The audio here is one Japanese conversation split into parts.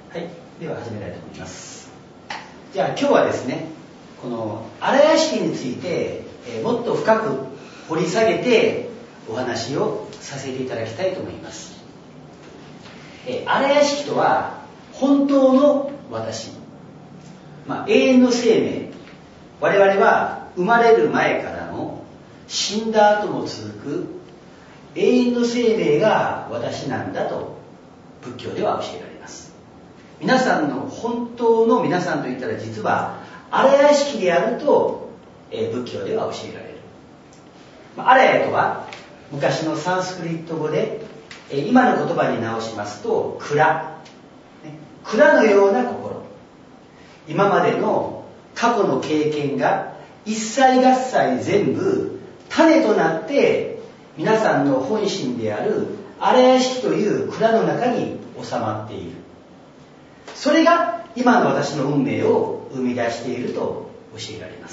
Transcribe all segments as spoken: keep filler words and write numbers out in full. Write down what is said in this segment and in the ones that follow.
はい、では始めたいと思います。じゃあ今日はですね、この荒屋敷について、えー、もっと深く掘り下げてお話をさせていただきたいと思います。えー、荒屋敷とは本当の私、まあ、永遠の生命、我々は生まれる前からの死んだ後も続く永遠の生命が私なんだと仏教では教えられます。皆さんの本当の皆さんといったら実は荒屋敷であると、えー、仏教では教えられる。まあ、荒屋とは昔のサンスクリット語で、えー、今の言葉に直しますと蔵、ね、蔵のような心。今までの過去の経験が一切合切全部種となって皆さんの本心である荒屋敷という蔵の中に収まっている。それが今の私の運命を生み出していると教えられます。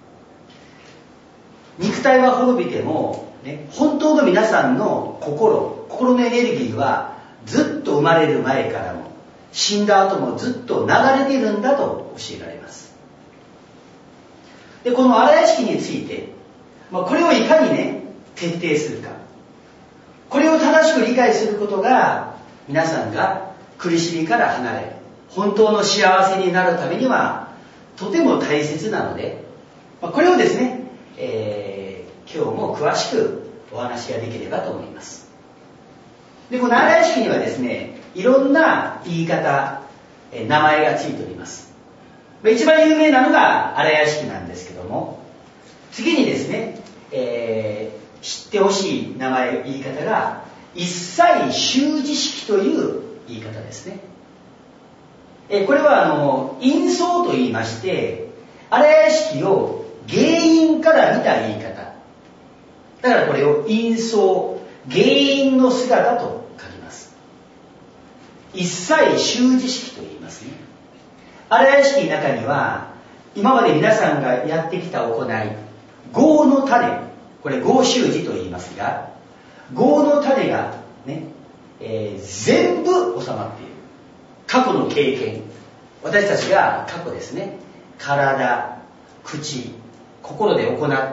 肉体は滅びても、ね、本当の皆さんの心、心のエネルギーはずっと生まれる前からも死んだ後もずっと流れているんだと教えられます。で、この荒屋敷について、まあ、これをいかにね徹底するか、これを正しく理解することが皆さんが苦しみから離れ本当の幸せになるためにはとても大切なので、まあ、これをですね、えー、今日も詳しくお話ができればと思います。で、この荒屋敷にはですね、いろんな言い方、えー、名前がついております。一番有名なのが荒屋敷なんですけども、次にですね、えー、知ってほしい名前、言い方が一切修持式という言い方ですね。えー、これはあの因相と言いまして、荒屋敷を原因から見た言い方。だからこれを因相、原因の姿と書きます。一切修持式と言いますね。荒屋敷の中には今まで皆さんがやってきた行い、業の種、これ業修持と言いますが、業の種がね、えー、全部収まっている。過去の経験、私たちが過去ですね、体、口、心で行った、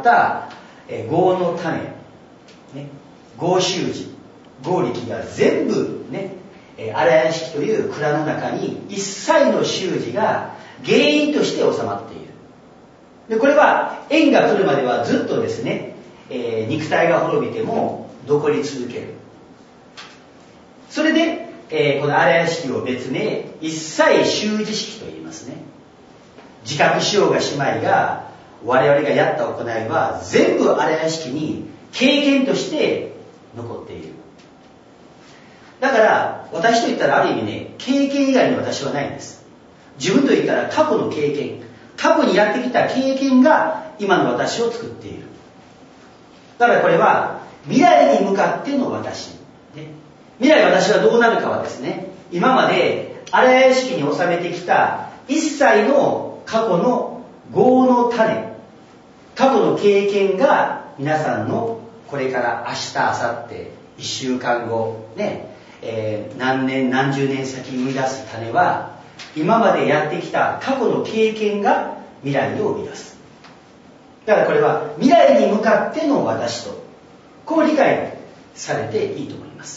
えー、業の種、ね、業修持、業力が全部ね、荒屋敷という蔵の中に一切の修持が原因として収まっている。で、これは縁が来るまではずっとですね、えー、肉体が滅びても残り続ける。それで、えー、この荒屋敷を別名一切修持式と言いますね。自覚しようがしまいが我々がやった行いは全部荒屋敷に経験として残っている。だから私といったらある意味ね、経験以外に私はないんです。自分といったら過去の経験、過去にやってきた経験が今の私を作っている。だからこれは未来に向かっての私、ね、未来私はどうなるかはですね、今まで荒屋敷に収めてきた一切の過去の業の種、過去の経験が皆さんのこれから明日、明後日、一週間後ね、えー、何年何十年先生み出す種は今までやってきた過去の経験が未来を生み出す。だからこれは未来に向かっての私とこう理解されていいと思います。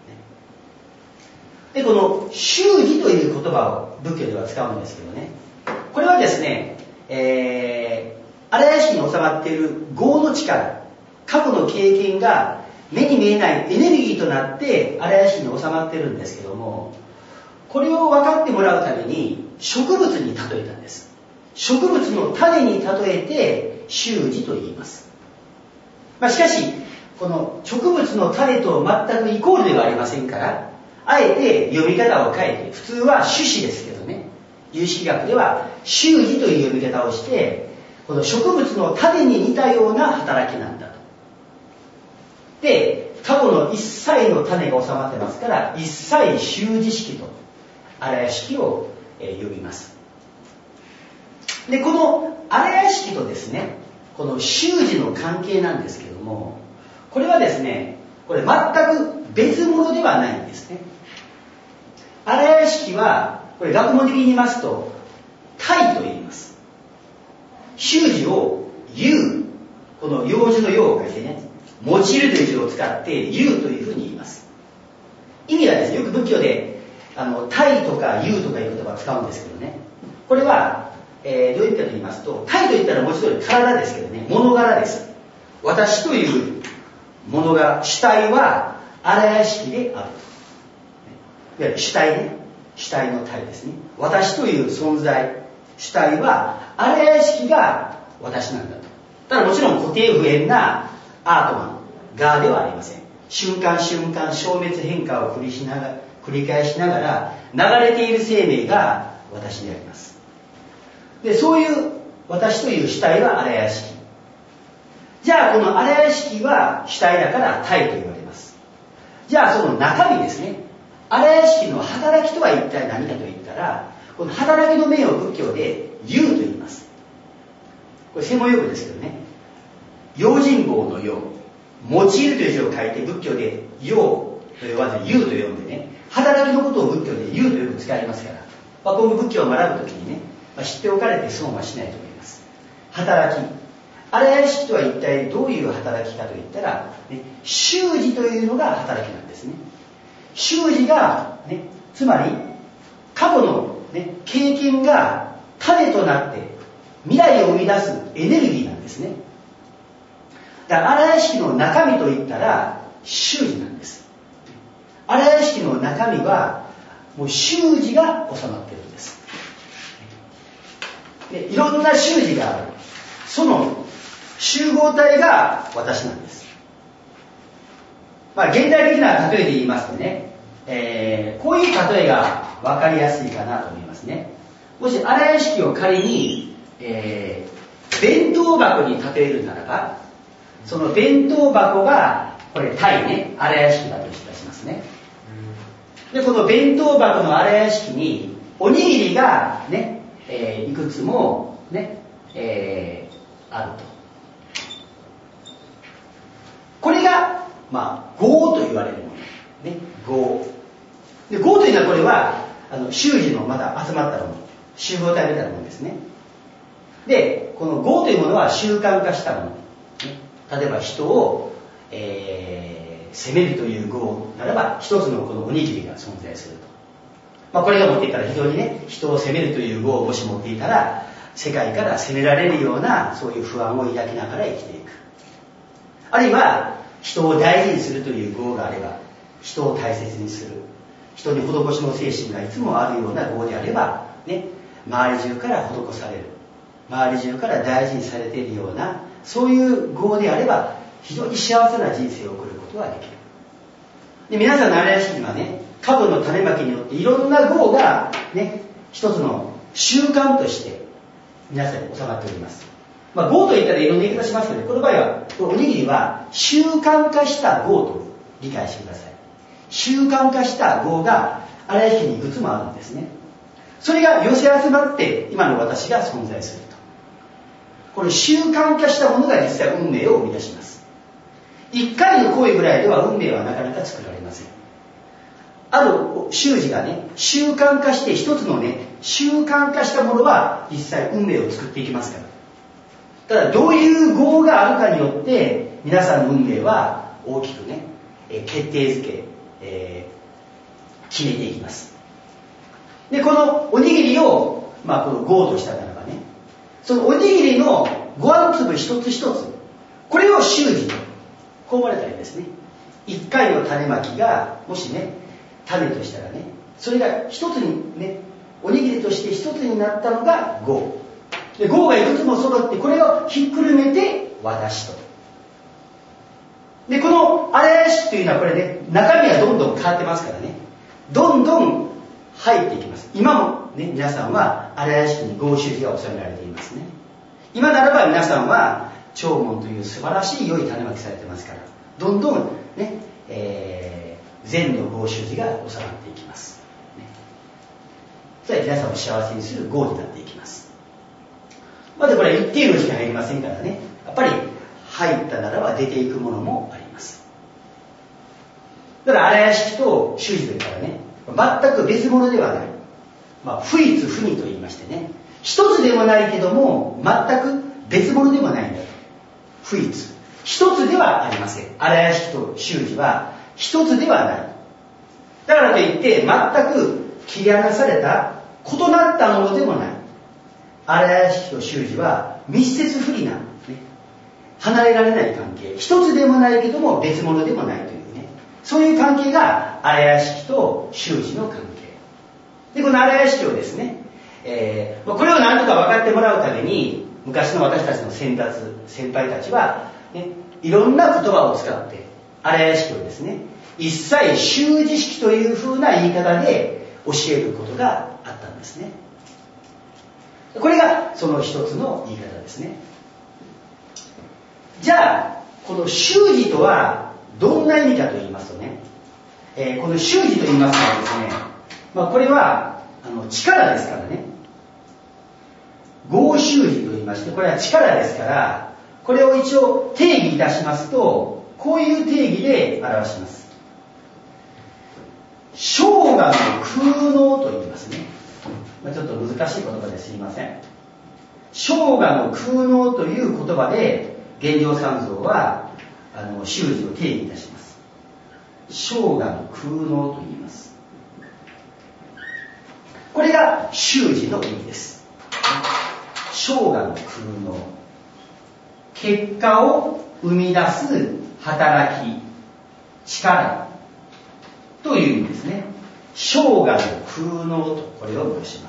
で、この修持という言葉を仏教では使うんですけどね、これはですね、えー、荒屋敷に収まっている業の力、過去の経験が目に見えないエネルギーとなって荒屋敷に収まってるんですけども、これを分かってもらうために植物に例えたんです。植物の種に例えて修持と言います。まあ、しかしこの植物の種と全くイコールではありませんから、あえて読み方を変えて、普通は種子ですけどね、有識学では修持という読み方をして、この植物の種に似たような働きなんだと。で、過去の一切の種が収まってますから、一切修持式と荒屋敷を、えー、呼びます。で、この荒屋敷とですね、この修持の関係なんですけども、これはですね、これ全く別物ではないんですね。荒屋屋敷は、これ学問的に言いますと、体と言います。習字を言う、この用字の用を書いてね、用いるという字を使って言うというふうに言います。意味はですね、よく仏教で、あの、体とか言うとかいう言葉を使うんですけどね、これは、えー、どういったかと言いますと、体と言ったら文字通り体ですけどね、物柄です。私という物柄、主体は荒屋敷であると。いわゆる主体ね、主体の体ですね。私という存在、主体は荒屋敷が私なんだと。ただもちろん固定不変なアートマン、ガーではありません。瞬間瞬間消滅変化を繰りしながら繰り返しながら流れている生命が私であります。で、そういう私という主体は荒屋敷。じゃあこの荒屋敷は主体だから体と言われます。じゃあその中身ですね。荒屋敷の働きとは一体何かといったら、この働きの面を仏教で言うと言います。これ専門用語ですけどね。用心棒の用、用いるという字を書いて仏教で用と呼ばず言うと呼んでね、働きのことを仏教で言うとよく使いますから、まあ、今後仏教を学ぶときにね、まあ、知っておかれて損はしないと思います。働き。荒屋敷とは一体どういう働きかといったら、ね、習字というのが働きなんですね。習字が、ね、つまり過去の、ね、経験が種となって未来を生み出すエネルギーなんですね。だから荒屋敷の中身といったら習字なんです。荒屋敷の中身はもう習字が収まっているんです。で、いろんな習字がある。その集合体が私なんです。まあ現代的な例えで言いますとね、えー、こういう例えが分かりやすいかなと思いますね。もし荒屋敷を仮に、えー、弁当箱に例えるならば、その弁当箱がこれ体ね、荒屋敷だといたしますね。で、この弁当箱の荒屋敷におにぎりがね、えー、いくつもね、えー、あると。これが、まあ、業と言われるもの。ね、業。で、業というのはこれは、あの、習字のまた集まったもの。集合体みたいなものですね。で、この業というものは習慣化したもの。ね、例えば人を、えー、責めるという業ならば、一つのこのおにぎりが存在すると。まあ、これが持っていたら非常にね、人を責めるという業をもし持っていたら、世界から責められるような、そういう不安を抱きながら生きていく。あるいは、人を大事にするという業があれば、人を大切にする。人に施しの精神がいつもあるような業であれば、ね、周り中から施される。周り中から大事にされているような、そういう業であれば、非常に幸せな人生を送ることができる。で、皆さんの荒屋敷にはね、過去の種まきによっていろんな業が、ね、一つの習慣として、皆さんに収まっております。まあ、業といったらいろんな言い方しますけど、この場合は、おにぎりは習慣化した業と理解してください。習慣化した業が荒屋敷にいくつもあるんですね。それが寄せ集まって今の私が存在すると。この習慣化したものが実際運命を生み出します。一回の行為ぐらいでは運命はなかなか作られません。ある習字がね、習慣化して一つのね、習慣化したものは実際運命を作っていきますから。ただどういう業があるかによって皆さんの運命は大きくね、えー、決定づけ、えー、決めていきます。で、このおにぎりを、まあ、この業としたならばね、そのおにぎりのごあん粒一つ一つ、これを習字とこう思われたらいいですね。一回の種まきがもしね、種としたらね、それが一つにね、おにぎりとして一つになったのが業。で、業がいくつも揃って、これをひっくるめて私と。で、この荒屋敷というのはこれね、中身はどんどん変わってますからね、どんどん入っていきます。今もね、皆さんは荒屋敷に業習字が収められていますね。今ならば皆さんは長門という素晴らしい良い種まきされてますから、どんどんね、えー、善の業習字が収まっていきます。ね、それは皆さんを幸せにする業になっていきます。まだこれは一定のしか入りませんからね、やっぱり入ったならば出ていくものもあります。だから荒屋敷と習字といったらね、全全く別物ではない、まあ、不一不二と言いましてね、一つでもないけども全く別物でもないんだと。不一、一つではありません。荒屋敷と修二は一つではない。だからといって全く切り離された異なったものでもない。荒屋敷と修二は密接不離な、ね、離れられない関係、一つでもないけども別物でもないというね、そういう関係が荒屋敷と修二の関係で、この荒屋敷をですね、えー、これを何とか分かってもらうために昔の私たちの先達先輩たちは、ね、いろんな言葉を使って荒屋敷をですね、一切修二式というふうな言い方で教えることがあったんですね。これがその一つの言い方ですね。じゃあこの修二とはどんな意味かと言いますとね、えー、この修二と言いますのはですね、まあ、これはあの力ですからね、合修二と言いまして、これは力ですから、これを一応定義いたしますと、こういう定義で表します。生涯の空能と言いますね。まあ、ちょっと難しい言葉ですいません。生涯の空能という言葉で玄奘三蔵はあの修二を定義いたします。生涯の空能と言います。これが修二の意味です。生涯の空能、結果を生み出す働き、力という意味ですね。生涯の空能とこれを申します。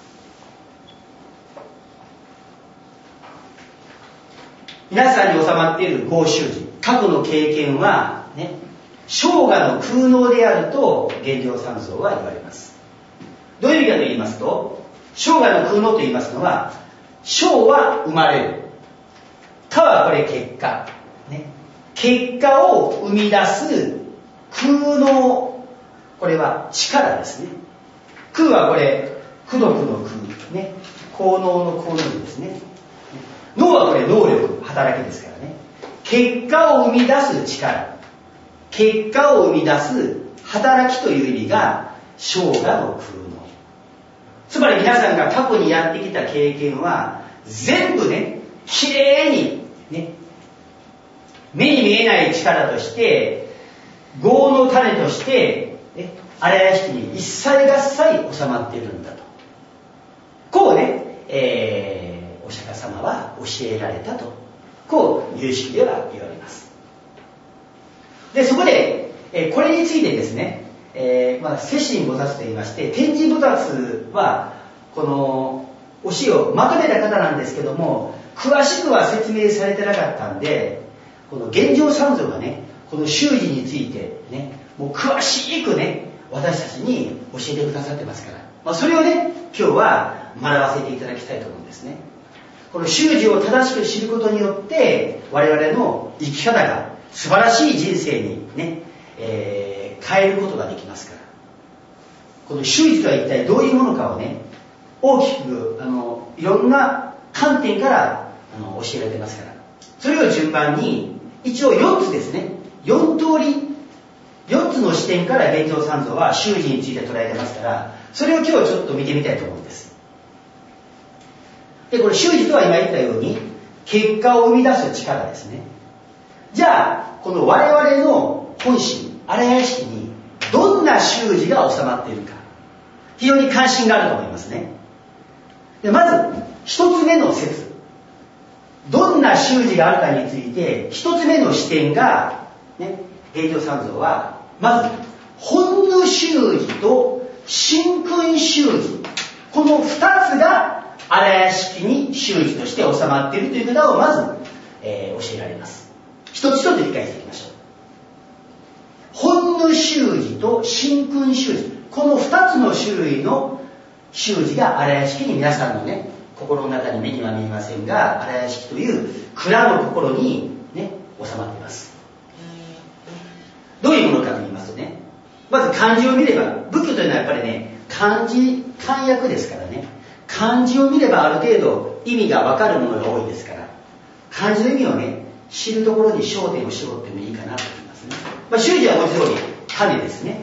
皆さんに収まっている合修二、過去の経験はね、生涯の空能であると玄奘三蔵は言われます。どういう意味かと言いますと、生涯の空能と言いますのは、生は生まれる、果はこれ結果、ね、結果を生み出す空能、これは力ですね。空はこれ功徳の空、ね、効能の効能ですね。能はこれ能力、働きですからね。結果を生み出す力、結果を生み出す働きという意味が生涯の空能。つまり皆さんが過去にやってきた経験は全部ね、きれいにね、目に見えない力として業の種としてね、荒屋敷に一切合切収まっているんだと、こうね、えー、お釈迦様は教えられたと、こう有識では言われます。でそこで、えー、これについてですね、えーまあ、世親菩薩と言いまして、天神菩薩はこの教えをまとめた方なんですけども、詳しくは説明されてなかったんで、この玄奘三蔵がね、この修二についてね、もう詳しくね、私たちに教えてくださってますから、まあ、それをね、今日は学ばせていただきたいと思うんですね。この修二を正しく知ることによって、我々の生き方が素晴らしい人生にね、えー、変えることができますから、この修二とは一体どういうものかをね、大きくあのいろんな観点からあの教えられてますから、それを順番に一応よっつですね、よん通りよっつの視点から玄奘三蔵は修二について捉えてますから、それを今日ちょっと見てみたいと思うんです。でこれ修二とは今言ったように結果を生み出す力ですね。じゃあこの我々の本心荒屋敷にどんな修二が収まっているか、非常に関心があると思いますね。でまず一つ目の説、どんな修二があるかについて一つ目の視点が、ね、玄奘三蔵はまず本能修二と真君修二、この二つが荒屋敷に修二として収まっているということをまず、えー、教えられます。一つ一つ理解していきましょう。本能修二と真君修二、この二つの種類の修二が荒屋敷に皆さんのね、心の中に目には見えませんが、荒屋敷という蔵の心にね、収まっています。どういうものかと言いますとね、まず漢字を見れば、仏教というのはやっぱりね、漢字漢訳ですからね、漢字を見ればある程度意味が分かるものが多いですから、漢字の意味をね、知るところに焦点を絞ってもいいかなと思いますね。まあ、修二は文字通り種ですね。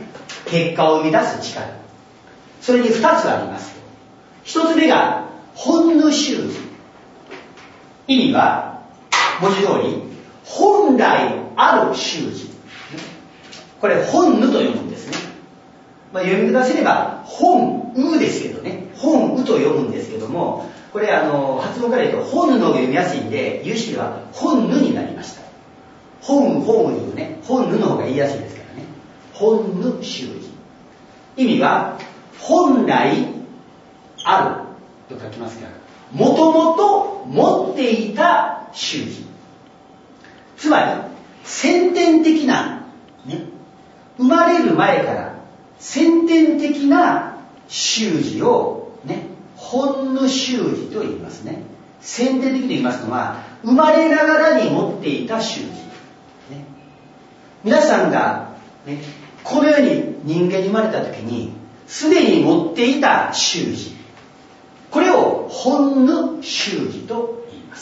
結果を生み出す力。それにふたつあります。ひとつめが本ぬ習字。意味は文字通り本来ある習字。これ本ぬと読むんですね。まあ、読み下せれば本うですけどね、本うと読むんですけども、これあの発音から言うと本ぬの方が読みやすいんで、有識では本ぬになりました。本本にね、本ぬの方が言いやすいですからね。本ぬ習字。意味は本来あると書きますから、もともと持っていた習字。つまり先天的な、ね、生まれる前から先天的な習字をね、本ぬ習字と言いますね。先天的と言いますのは生まれながらに持っていた習字、ね、皆さんが、ね、この世に人間に生まれた時にすでに持っていた習字、これを本ぬ習字と言います。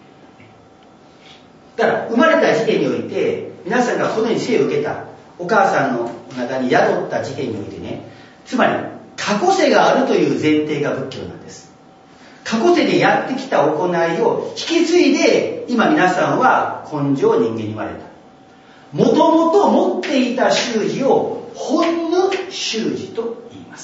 だから生まれた時点において、皆さんがこの世に生を受けたお母さんの中に宿った時点においてね、つまり過去世があるという前提が仏教なんです。過去世でやってきた行いを引き継いで、今皆さんは根性人間に生まれた。もともと持っていた習字を本ぬ習字と言います。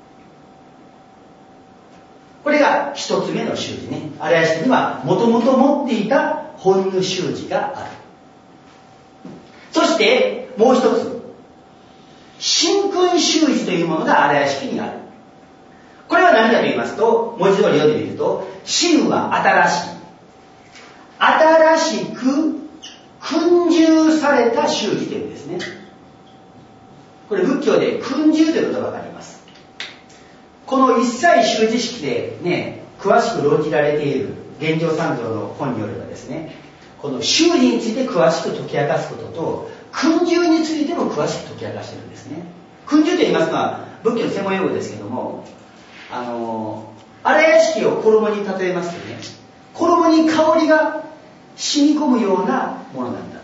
これが一つ目の習字ね。荒屋敷にはもともと持っていた本ぬ習字がある。そしてもう一つ、神君習字というものが荒屋敷にある。これは何かと言いますと、文字通り読んでみると、神は新しい、新しく訓従された習字というんですね。これ仏教で訓従という言葉があります。この一切習字式でね、詳しく論じられている玄奘三蔵の本によればですね、この習字について詳しく解き明かすことと、訓従についても詳しく解き明かしているんですね。訓従と言いますのは仏教の専門用語ですけども、あの荒屋敷を衣に例えますとね、衣に香りが染み込むようなものなんだと。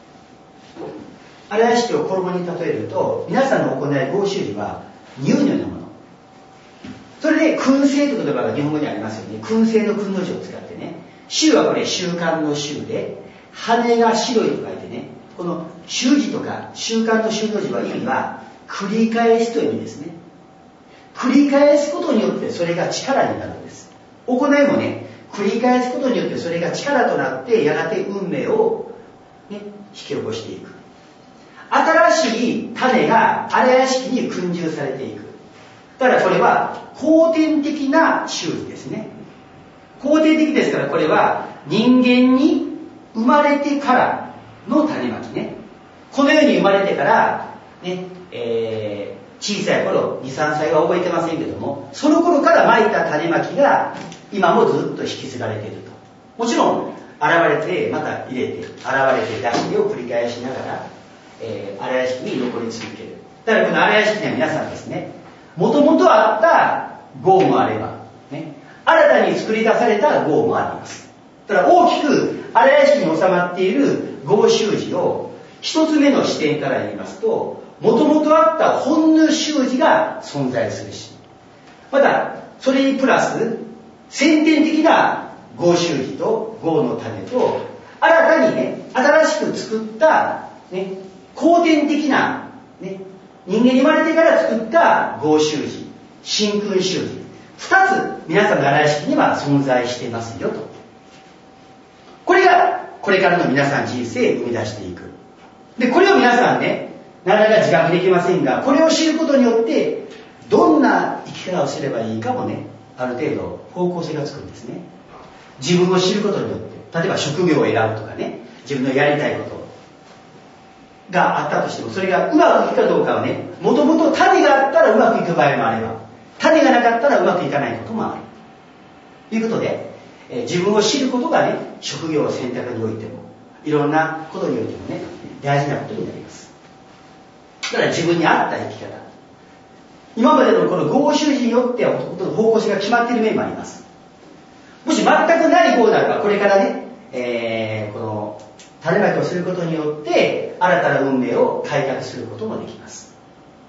荒屋敷を衣に例えると、皆さんの行い合習字は入のようなもの。それで燻製という言葉が日本語にありますよね。燻製の燻の字を使ってね、習はこれ習慣の習で、羽が白いと書いてね、この習字とか習慣の習の字は意味は繰り返しという意味ですね。繰り返すことによってそれが力になるんです。行いもね、繰り返すことによってそれが力となって、やがて運命を、ね、引き起こしていく。新しい種が荒屋敷に訓従されていく。だからこれは後天的な習字ですね。後天的ですから、これは人間に生まれてからの種まきね。この世に生まれてからね、えー小さい頃、に、さんさいは覚えてませんけども、その頃から蒔いた種まきが今もずっと引き継がれていると。もちろん現れてまた入れて、現れて出してを繰り返しながら、えー、荒屋敷に残り続ける。だからこの荒屋敷には皆さんですね、もともとあった号もあれば、ね、新たに作り出された号もあります。だから大きく荒屋敷に収まっている号習字を一つ目の視点から言いますと、もともとあった本ぬ習字が存在するし、またそれにプラス先天的な合習字と合の種と、新たにね、新しく作った、ね、後天的な、ね、人間に生まれてから作った合習字、神君習字、二つ皆さんの荒屋敷には存在していますよと。これがこれからの皆さん人生を生み出していく。で、これを皆さんね、なかなか自覚できませんが、これを知ることによってどんな生き方をすればいいかもね、ある程度方向性がつくんですね。自分を知ることによって、例えば職業を選ぶとかね、自分のやりたいことがあったとしても、それがうまくいくかどうかはね、もともと種があったらうまくいく場合もあれば、種がなかったらうまくいかないこともあるということで、えー、自分を知ることがね、職業選択においてもいろんなことにおいてもね、大事なことになります。だから自分に合った生き方、今までのこの合習字によっては方向性が決まっている面もあります。もし全くない方ならば、これからね、えー、この種まきをすることによって新たな運命を開拓することもできます。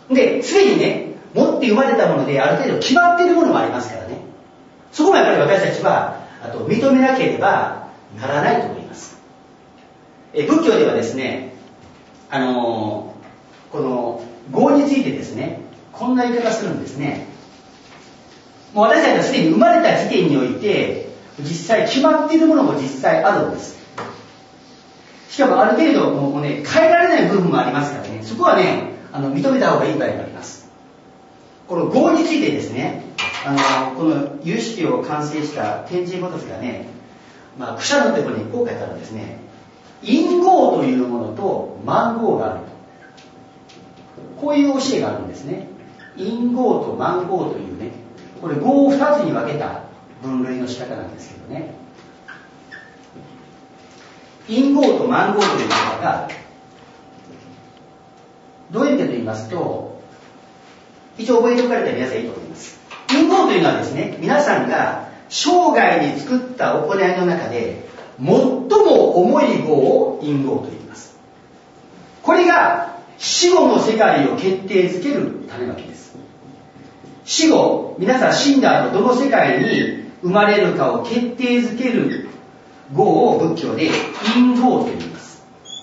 で、すでにね、持って生まれたものである程度決まっているものもありますからね。そこもやっぱり私たちは、あと認めなければならないと思います。え仏教ではですね、あのー、この業についてですね、こんな言い方するんですね。もう私たちはすでに生まれた時点において、実際決まっているものも実際あるんです。しかもある程度もうね、変えられない部分もありますからね、そこはね、あの認めた方がいい場合があります。この業についてですね、あのこの有識を完成した天神仏がね、まあ、毘沙のところにこう書いてあるんですね。因業というものと満業があると。こういう教えがあるんですね。因業と満業というね、これ業をふたつに分けた分類の仕方なんですけどね。因業と満業というのがどういう意味かと言いますと、一応覚えておかれたら皆さんいいと思います。因業というのはですね、皆さんが生涯に作った行いの中で最も重い業を因業と言います。これが死後の世界を決定づける種まきです。死後、皆さん死んだ後どの世界に生まれるかを決定づける業を仏教で因業と言います。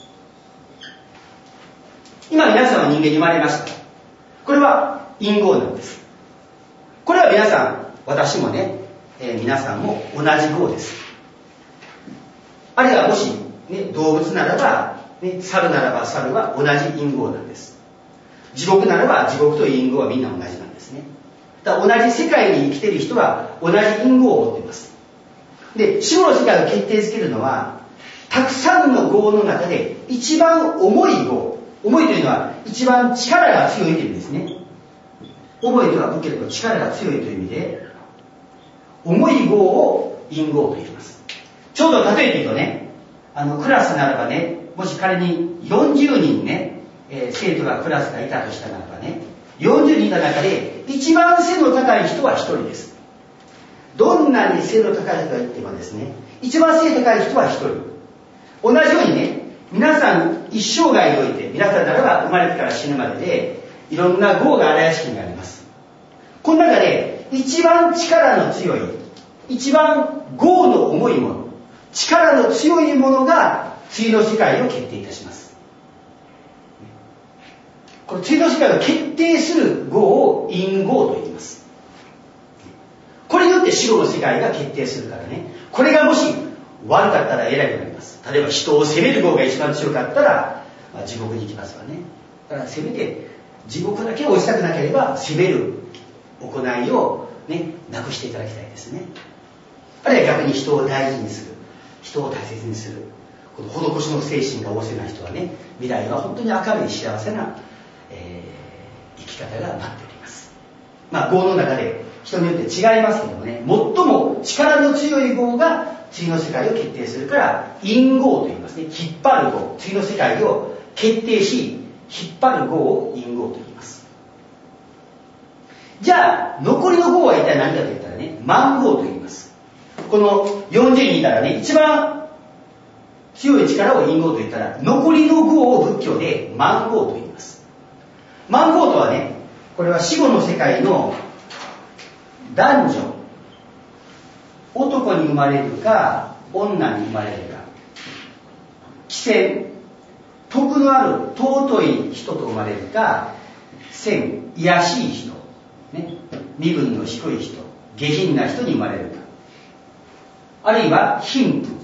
今皆さんは人間に生まれました。これは因業なんです。これは皆さん、私もね、えー、皆さんも同じ業です。あるいはもし、ね、動物ならば、ね、猿ならば猿は同じ因業なんです。地獄ならば地獄と因業はみんな同じなんですね。だから同じ世界に生きている人は同じ因業を持っています。で、死後の世界を決定づけるのは、たくさんの業の中で一番重い業、重いというのは一番力が強いという意味ですね。重いというのは仏教では力が強いという意味で、重い業を因業と言います。ちょうど例えて言うとね、あのクラスならばね、もし仮によんじゅうにんね、えー、生徒がクラスがいたとしたならばね、よんじゅうにんの中で一番背の高い人はひとりです。どんなに背の高い人がいてもですね、一番背の高い人はひとり。同じようにね、皆さん一生涯において、皆さんならば生まれてから死ぬまででいろんな業が荒屋敷にあります。この中で一番力の強い、一番業の重いもの、力の強いものが次の世界を決定いたします。この次の世界を決定する業を因業と言います。これによって死後の世界が決定するからね、これがもし悪かったら偉くなります。例えば人を責める業が一番強かったら、まあ、地獄に行きますわね。だからせめて地獄だけを落ちたくなければ責める行いをね、なくしていただきたいですね。あるいは逆に人を大事にする、人を大切にする、この施しの精神が旺盛な人はね、未来は本当に明るい幸せな、えー、生き方が待っております。まあ業の中で人によって違いますけどもね、最も力の強い業が次の世界を決定するから因業と言いますね。引っ張る業、次の世界を決定し引っ張る業を因業と言います。じゃあ残りの業は一体何かと言ったらね、満業と言います。このよんじゅうにんいたらね、一番強い力を因業と言ったら、残りの業を仏教で満業と言います。満業とはね、これは死後の世界の男女、男に生まれるか女に生まれるか、貴賤、徳のある尊い人と生まれるか、賤、卑しい人、ね、身分の低い人、下品な人に生まれるか、あるいは貧富、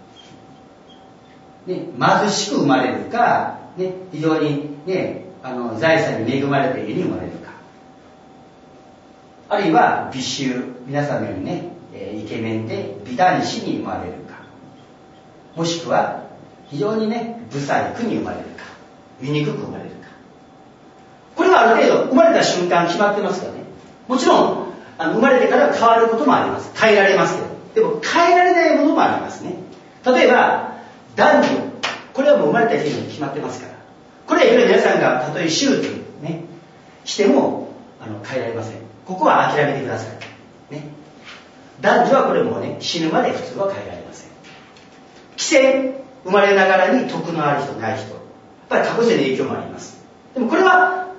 ね、貧しく生まれるか、ね、非常に、ね、あの財産に恵まれた家に生まれるか、あるいは美醜、皆さんのようにね、イケメンで美男子に生まれるか、もしくは非常にね、不細工に生まれるか、醜く生まれるか。これはある程度生まれた瞬間決まってますからね。もちろんあの生まれてから変わることもあります。変えられますけど、でも変えられないものもありますね。例えば男女、これはもう生まれた時点で決まってますから、これはいくら皆さんがたとえ手術ねしてもあの変えられません。ここは諦めてくださいね。男女はこれもね、死ぬまで普通は変えられません。貴賤、生まれながらに徳のある人ない人、やっぱり過去世の影響もあります。でもこれは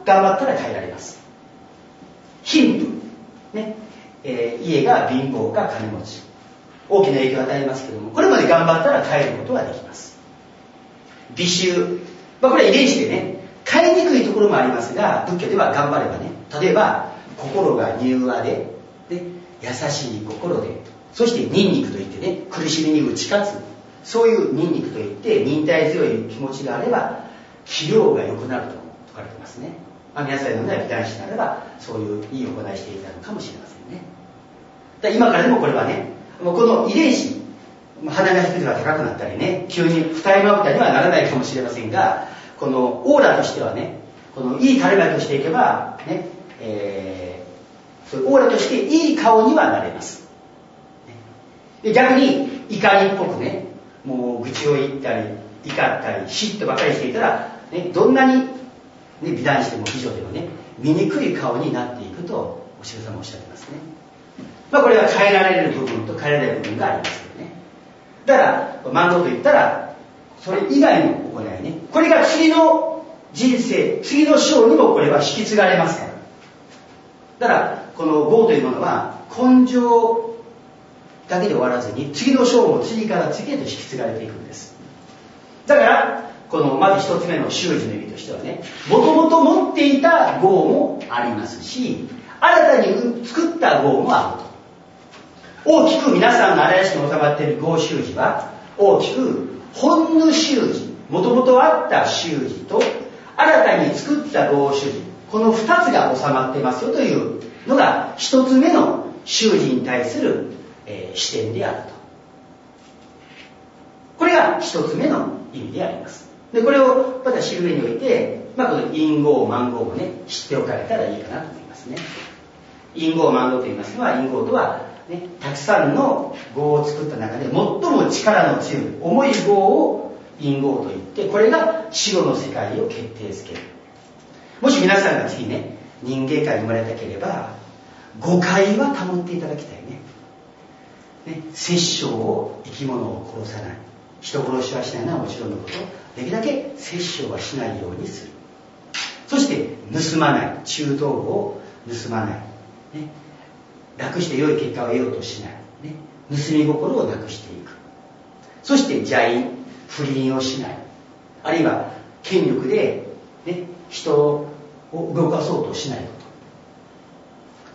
頑張ったら変えられます。貧富、ねえー、家が貧乏か金持ち、大きな影響を与えますけども、これまで頑張ったら変えることができます。美醜、まあ、これは遺伝子でね変えにくいところもありますが、仏教では頑張ればね、例えば心が柔和で、で優しい心で、そして忍肉といってね、苦しみに打ち勝つ、そういう忍肉といって忍耐強い気持ちがあれば器量が良くなると説かれてますね。まあ、皆さんのような美男子ならばそういういい行いしていたのかもしれませんね。だ今からでもこれはね、もうこの遺伝子、鼻が低くが高くなったりね、急に二重まぶたにはならないかもしれませんが、このオーラとしてはね、このいい垂れ眉としていけばね、えー、そういうオーラとしていい顔にはなれます。で逆に怒りっぽくね、もう愚痴を言ったり怒ったり嫉妬ばかりしていたら、ね、どんなに、ね、美男子でも美女でもね、醜い顔になっていくとお師匠様おっしゃってますね。まあこれは変えられる部分と変えられない部分がありますけどね。だから万能と言ったらそれ以外の行いね、これが次の人生、次の章にもこれは引き継がれますから。だからこの業というものは根性だけで終わらずに次の章も次から次へと引き継がれていくんです。だからこのまず一つ目の習字の意味としてはね、もともと持っていた業もありますし、新たに作った業もあると。大きく皆さんの荒屋敷に収まっている業習字は大きく本ぬ習字、もともとあった習字と新たに作った業習字、この二つが収まってますよというのが一つ目の習字に対する、えー、視点であると。これが一つ目の意味であります。でこれをまた知る上において、まあ、この因業万業をね知っておかれたらいいかなと思いますね。因業万業と言いますのは、因業とはね、たくさんの業を作った中で最も力の強い重い業を因業といって、これが死後の世界を決定づける。もし皆さんが次ね人間界に生まれたければ誤解は保っていただきたいね。ね、殺生を、生き物を殺さない、人殺しはしないのはもちろんのこと、できるだけ殺生はしないようにする。そして盗まない、中道具を盗まない、ね、楽して良い結果を得ようとしない、ね、盗み心をなくしていく。そして邪淫、不倫をしない、あるいは権力で、ね、人を動かそうとしないこと。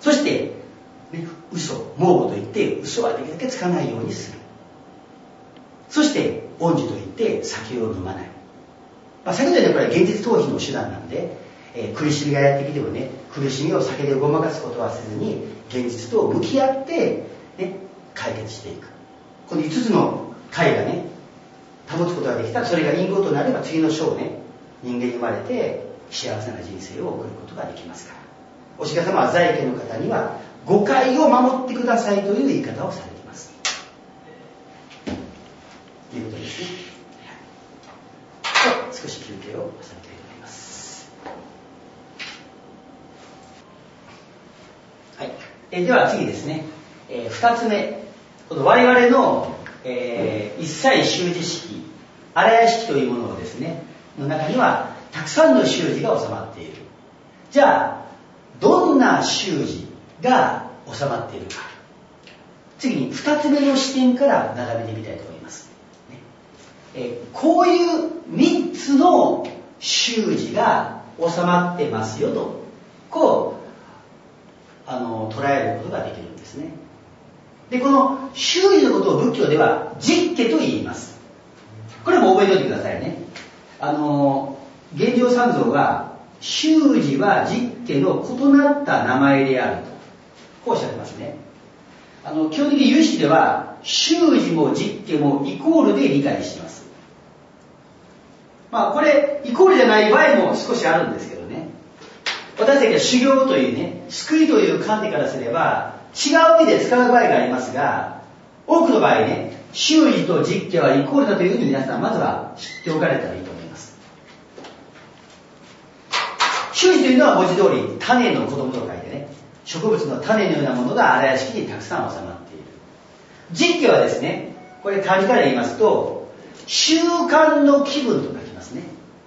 そして、ね、嘘、妄語といって嘘はできるだけつかないようにする。そして恩師といって酒を飲まない。まあ、先ほど言ったこれは現実逃避の手段なんで、えー、苦しみがやってきてもね、苦しみを酒でごまかすことはせずに現実と向き合って、ね、解決していく。このいつつの解がね保つことができたら、それが因果となれば次の章ね、人間に生まれて幸せな人生を送ることができますから。お釈迦様は在家の方には誤解を守ってくださいという言い方をされています。ということですね。はい、少し休憩を挟みたいと思います。はい、えでは次ですね、えー、ふたつめ、この我々の、えー、一切習字式、荒屋敷というものをですねの中にはたくさんの習字が収まっている。じゃあどんな習字が収まっているか、次にふたつめの視点から眺めてみたいと思います、ねえー、こういうみっつの習字が収まってますよと、こうあの捉えることができるんですね。でこの習字のことを仏教では実家と言います。これも覚えておいてくださいね。あの玄奘三蔵は習字は実家の異なった名前であるとこうおっしゃってますね。あの基本的に有識では習字も実家もイコールで理解しています。まあこれイコールじゃない場合も少しあるんですけどね、私たちは修行というね、救いという観点からすれば違う意味で使う場合がありますが、多くの場合ね、習字と実家はイコールだというふうに皆さんまずは知っておかれたらいいと思います。習字というのは文字通り種の子供と書いてね、植物の種のようなものが荒屋敷にたくさん収まっている。実家はですね、これ漢字から言いますと習慣の気分と書きますね。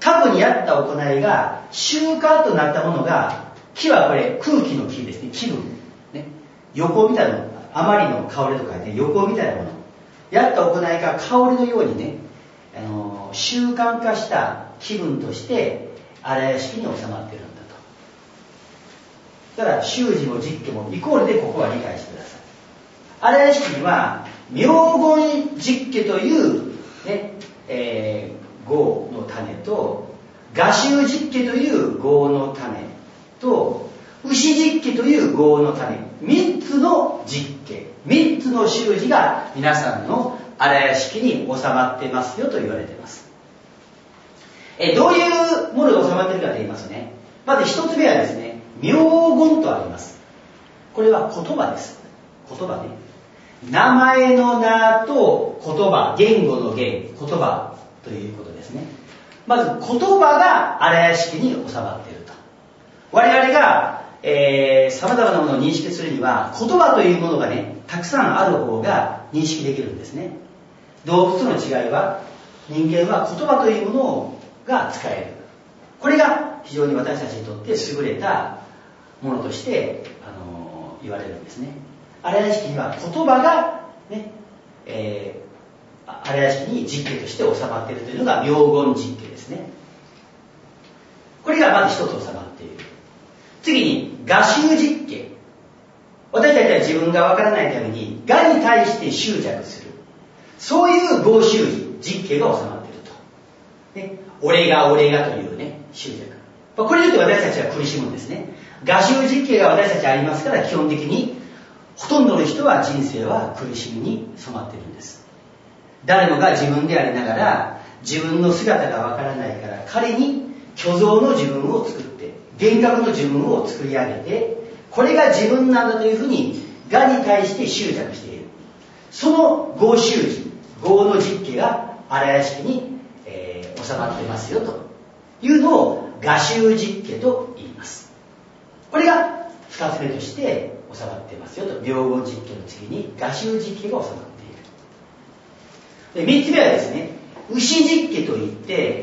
過去にあった行いが習慣となったものが、気はこれ空気の気ですね、気分、ね、横みたいな、あまりの香りとかね、横みたいなもの、やった行いが香りのようにね、あの習慣化した気分として荒屋敷に収まっているんだと。だから習字も実家もイコールでここは理解してください。荒屋敷には妙言実家というね、えー、業の種と画集実家という業の種と牛実家という業の種、三つの実家、三つの習字が皆さんの荒屋敷に収まってますよと言われています。えどういうものが収まっているかと言いますとね、まず一つ目はですね、妙言とあります。これは言葉です。言葉ね。名前の名と言葉、言語の言、言葉ということですね。まず言葉が荒屋敷に収まっていると。我々が、えー、様々なものを認識するには、言葉というものがね、たくさんある方が認識できるんですね。動物の違いは、人間は言葉というものが使える。これが非常に私たちにとって優れたものとして、あのー、言われるんですね。荒屋敷には言葉がね、えー、荒屋敷に実家として収まっているというのが妙言実家ですね。これがまず一つ収まっている。次に画集実家。私たちは自分がわからないために画に対して執着する。そういう合習字、実家が収まっていると。ね、俺が俺がというね、執着。これによって私たちは苦しむんですね。画集実家が私たちありますから、基本的にほとんどの人は人生は苦しみに染まっているんです。誰もが自分でありながら自分の姿がわからないから、仮に虚像の自分を作って、幻覚の自分を作り上げて、これが自分なんだというふうに我に対して執着している。その合習字、合の実家が荒屋敷に、えー、収まってますよというのを画集実家と言います。これが二つ目として収まってますよと。妙言実家の次に画集実家が収まっている。で、三つ目はですね、牛実家といって、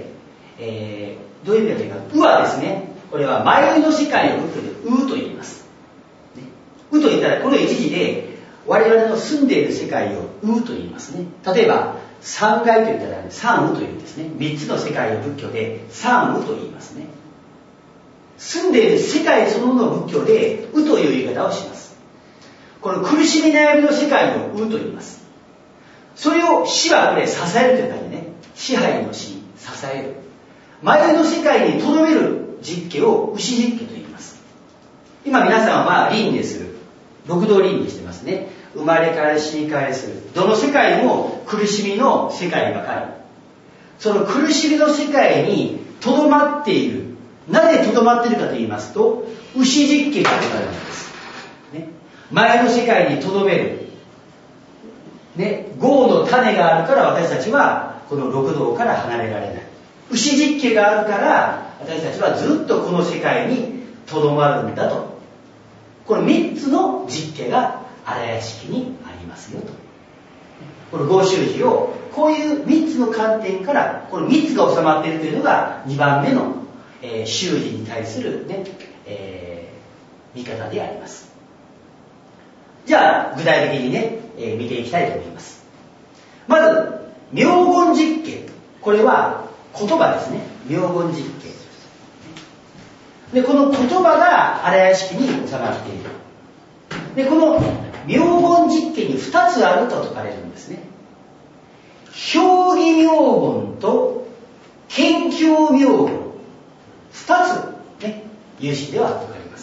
えー、どういう意味かというか、うはですね、これは前の世界の仏教でうと言います。ね、うと言ったらこの一字で我々の住んでいる世界をうと言いますね。例えば三界と言ったら三うというんですね。三つの世界を仏教で三うと言いますね。住んでいる世界そのものを仏教でうという言い方をします。この苦しみ悩みの世界をうと言います。それを死はこれ支えるというかね、支配の死、支える。前の世界に留める実家を牛実家と言います。今皆さんは輪廻する。六道輪廻してますね。生まれ変わり死に変わりする。どの世界も苦しみの世界ばかり。その苦しみの世界に留まっている。なぜ留まっているかと言いますと、牛実家があるんです。ね、前の世界に留める。ね、業の種があるから私たちはこの六道から離れられない。牛実家があるから私たちはずっとこの世界に留まるんだと。この三つの実家が荒屋敷にありますよと。この合習字をこういう三つの観点からこの三つが収まっているというのが二番目の、えー、習字に対するね、えー、見方であります。じゃあ具体的にね、えー、見ていきたいと思います。まず妙言実家、これは言葉ですね。妙言実家で、この言葉が荒屋敷に収まっている。で、この妙言実家に二つあると説かれるんですね。表義妙言と顕教妙言、二つね、有志では説かれます。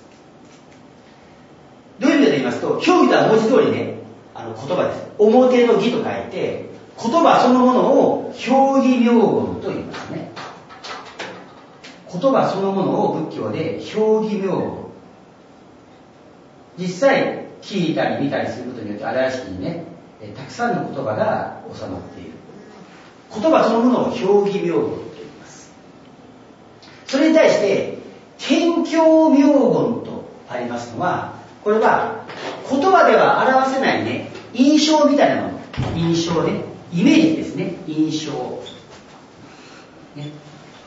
どういう意味かと言いますと、表義とは文字通りね、あの言葉です。表の義と書いて、言葉そのものを表義妙言と言いますね。言葉そのものを仏教で表義妙言。実際聞いたり見たりすることによって荒屋敷にね、たくさんの言葉が収まっている。言葉そのものを表義妙言と言います。それに対して顕教妙言とありますのは、これは言葉では表せないね、印象みたいなもの。印象ね、イメージですね、印象、ね、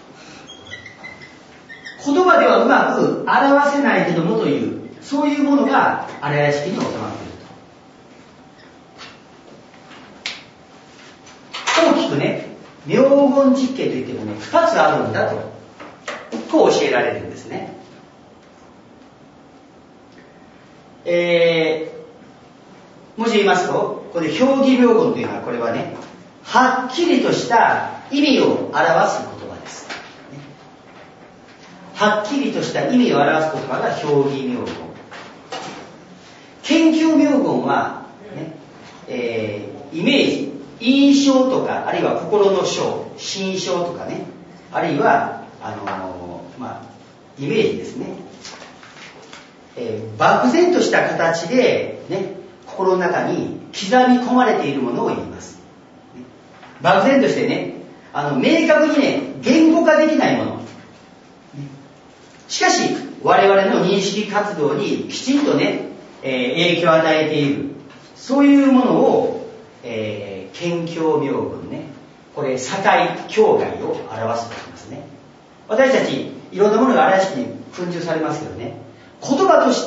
言葉ではうまく表せないけどもという、そういうものが荒屋敷に収まっていると。大きくね、名言実系といってもね、ふたつあるんだと、こう教えられるんですね。えー、もし言いますと、これ表義名言というのは、これはね、はっきりとした意味を表す言葉です。はっきりとした意味を表す言葉が表義名言。研究名言は、ねえー、イメージ、印象とか、あるいは心の象、心象とかね、あるいはあのーまあ、イメージですね、えー、漠然とした形で、ね、心の中に刻み込まれているものを言います。ね、漠然としてね、あの明確にね、言語化できないもの。ね、しかし我々の認識活動にきちんとね、えー、影響を与えている、そういうものを、えー、謙虚名言ね、これ境境外を表すと言いますね。私たちいろんなものが荒屋敷に訓示されますけどね、言葉として、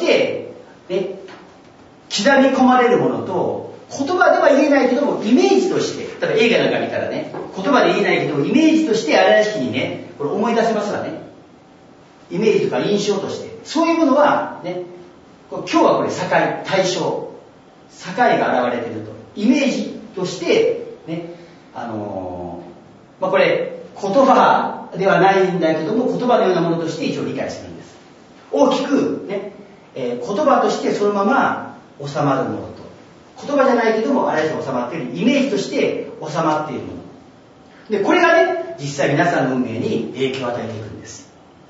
ね、刻み込まれるものと、言葉では言えないけどもイメージとして、例えば映画なんか見たらね、言葉で言えないけどもイメージとして荒屋敷にね、これ思い出せますわね。イメージとか印象として、そういうものはね、今日はこれ境、対象、境が現れていると。イメージとしてね、あのー、まあ、これ言葉ではないんだけども、言葉のようなものとして一応理解するんです。大きくね、えー、言葉としてそのまま収まるものと、言葉じゃないけどもあらゆる収まっているイメージとして収まっているもので、これがね、実際皆さんの運命に影響を与えていくんです。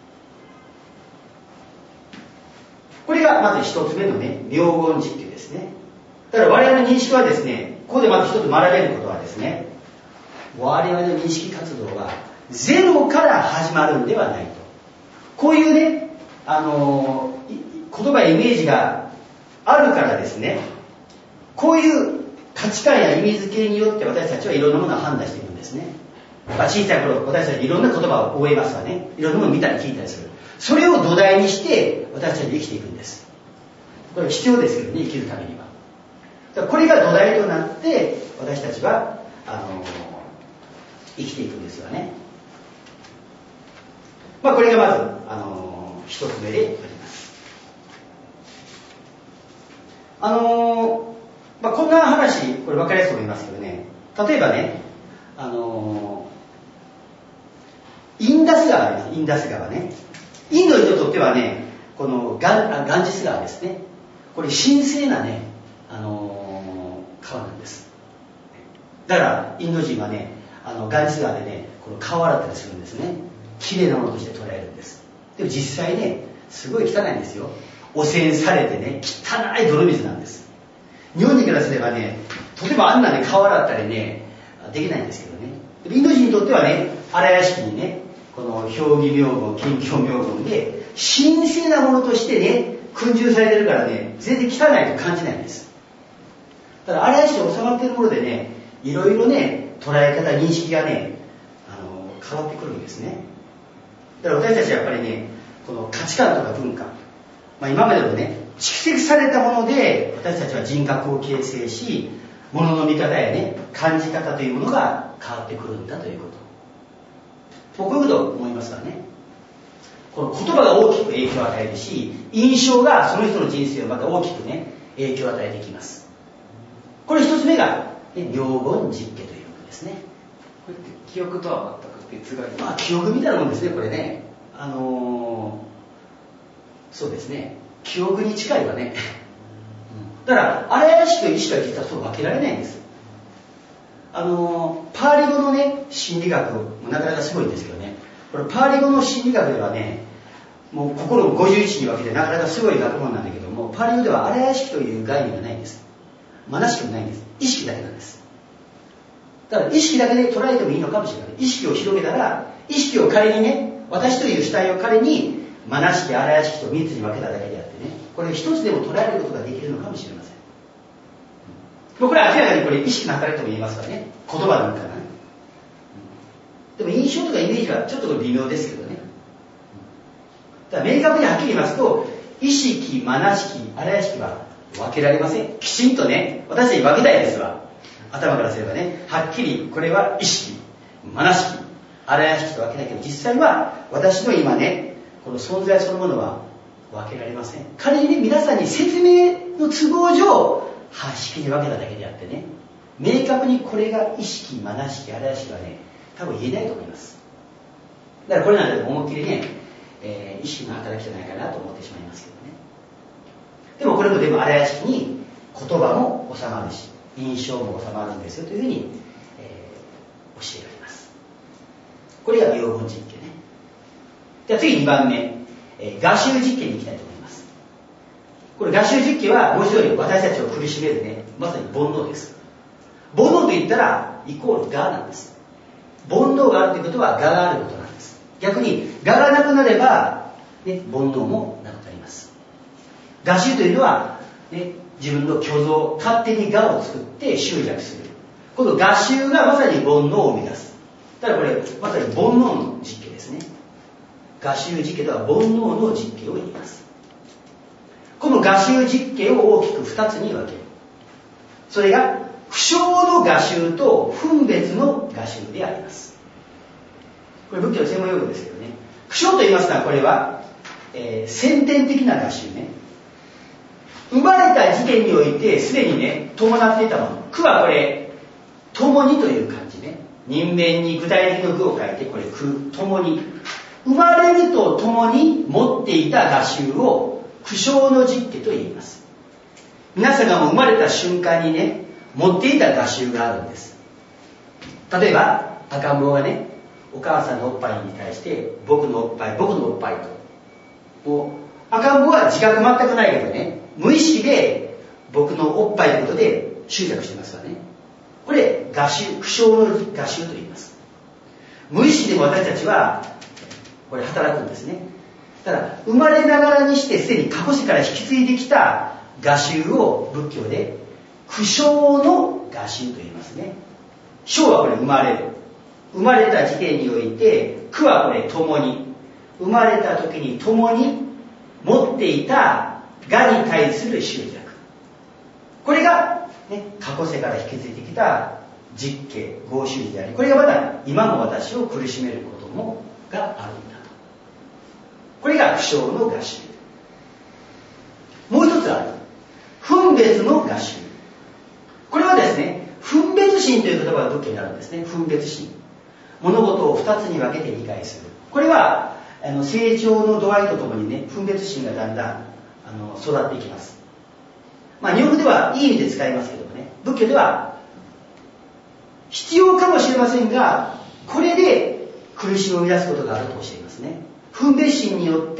これがまず一つ目のね、名言実験ですね。だから我々の認識はですね、ここでまず一つ学べることはですね、我々の認識活動はゼロから始まるんではないと。こういうね、あのー、言葉やイメージがあるからですね、こういう価値観や意味付けによって私たちはいろんなものを判断しているんですね。まあ、小さい頃私たちいろんな言葉を覚えますわね。いろんなものを見たり聞いたりする。それを土台にして私たちは生きていくんです。これ必要ですけどね、生きるためには。だからこれが土台となって私たちはあの生きていくんですよね。まあこれがまずあの一つ目であります。あのまあこんな話、これ分かりやすいと思いますけどね、例えばね、あのインダス川あります。インダス川ね。インドにとってはね、このガン、ガンジス川ですね。これ神聖なね、あのー、川なんです。だからインド人はね、あのガンジス川でね、この顔を洗ったりするんですね。綺麗なものとして捉えるんです。でも実際ね、すごい汚いんですよ。汚染されてね、汚い泥水なんです。日本人からすればね、とてもあんなね、顔洗ったりね、できないんですけどね。インド人にとってはね、荒屋敷にね、この表義名言、謙虚名言で神聖なものとしてね、訓示されてるからね、全然汚いと感じないんです。ただ荒屋敷に収まっているものでね、いろいろね、捉え方、認識がね、あの変わってくるんですね。だから私たちはやっぱりね、この価値観とか文化、まあ、今までのね、蓄積されたもので私たちは人格を形成し、物の見方やね、感じ方というものが変わってくるんだということ。こういうことを思いますからね。この言葉が大きく影響を与えるし、印象がその人の人生をまた大きくね、影響を与えていきます。これ一つ目が、ね、名言実家ということですね。 これって記憶とは全く別があります。 まあ記憶みたいなもんですね、これね。あのー、そうですね。記憶に近いわね。だから、荒屋敷と意識は実はそう分けられないんです。あのパーリ語のね、心理学もなかなかすごいんですけどね、これパーリ語の心理学ではね、もう心をごじゅういちに分けてなかなかすごい学問なんだけども、パーリ語では荒屋敷という概念がないんです。虚しくもないんです。意識だけなんです。だから意識だけで捉えてもいいのかもしれない。意識を広げたら、意識を仮にね、私という主体を仮に虚しき荒屋敷とみっつに分けただけであってね、これ一つでも捉えることができるのかもしれません。これは明らかにこれ意識の働きとも言えますからね。言葉なんかな、ね、でも印象とかイメージはちょっと微妙ですけどね。 だから明確にはっきり言いますと、意識、マナ式、荒屋式は分けられません。きちんとね、私たち分けたいですわ。頭からすればね、はっきりこれは意識、マナ式、荒屋式と分けないけど、実際は私の今ね、この存在そのものは分けられません。仮にね、皆さんに説明の都合上、は式に分けただけであってね、明確にこれが意識、マナ式、荒屋式はね、多分言えないと思います。だからこれなんで思いっきりね、えー、意識の働きじゃないかなと思ってしまいますけどね。でもこれもでも荒屋式に言葉も収まるし、印象も収まるんですよというふうに、えー、教えられます。これが妙文実験ね。じゃあ次にばんめ、えー、画集実験に行きたいと思います。これ画集実験は文字通り私たちを苦しめるね、まさに煩悩です。煩悩と言ったらイコール我なんです。煩悩があるということは我があることなんです。逆に我がなくなれば、ね、煩悩もなくなります。我執というのは、ね、自分の虚像、勝手に我を作って執着する。この我執がまさに煩悩を生み出す。ただこれまさに煩悩の実験ですね。我執実験とは煩悩の実験を言います。この我執実験を大きくふたつに分ける。それが不詳の我執と分別の我執であります。これ仏教の専門用語ですけどね。不詳と言いますのはこれは、えー、先天的な我執ね。生まれた時点においてすでにね伴っていたもの。苦はこれ共にという漢字ね。人面に具体的な具を書いてこれ苦共に。生まれると共に持っていた我執を不詳の実験と言います。皆さんがもう生まれた瞬間にね持っていた我執があるんです。例えば赤ん坊がねお母さんのおっぱいに対して僕のおっぱい僕のおっぱいともう赤ん坊は自覚全くないけどね無意識で僕のおっぱいということで執着してますからね。これ我執不詳の我執と言います。無意識でも私たちはこれ働くんですね。ただ生まれながらにしてすでに過去世から引き継いできた我執を仏教で苦笑の我執と言いますね。笑はこれ生まれる。生まれた時点において、苦はこれ共に。生まれた時に共に持っていた我に対する執着。これが、ね、過去世から引き継いできた実刑、合執事であり、これがまだ今も私を苦しめることもがあるんだと。これが不詳の我執。もう一つある。分別の我執。これはですね、分別心という言葉が仏教にあるんですね。分別心。物事を二つに分けて理解する。これはあの成長の度合いとともにね、分別心がだんだんあの育っていきます。まあ日本語ではいい意味で使いますけどもね、仏教では必要かもしれませんが、これで苦しみを生み出すことがあると教えますね。分別心によって、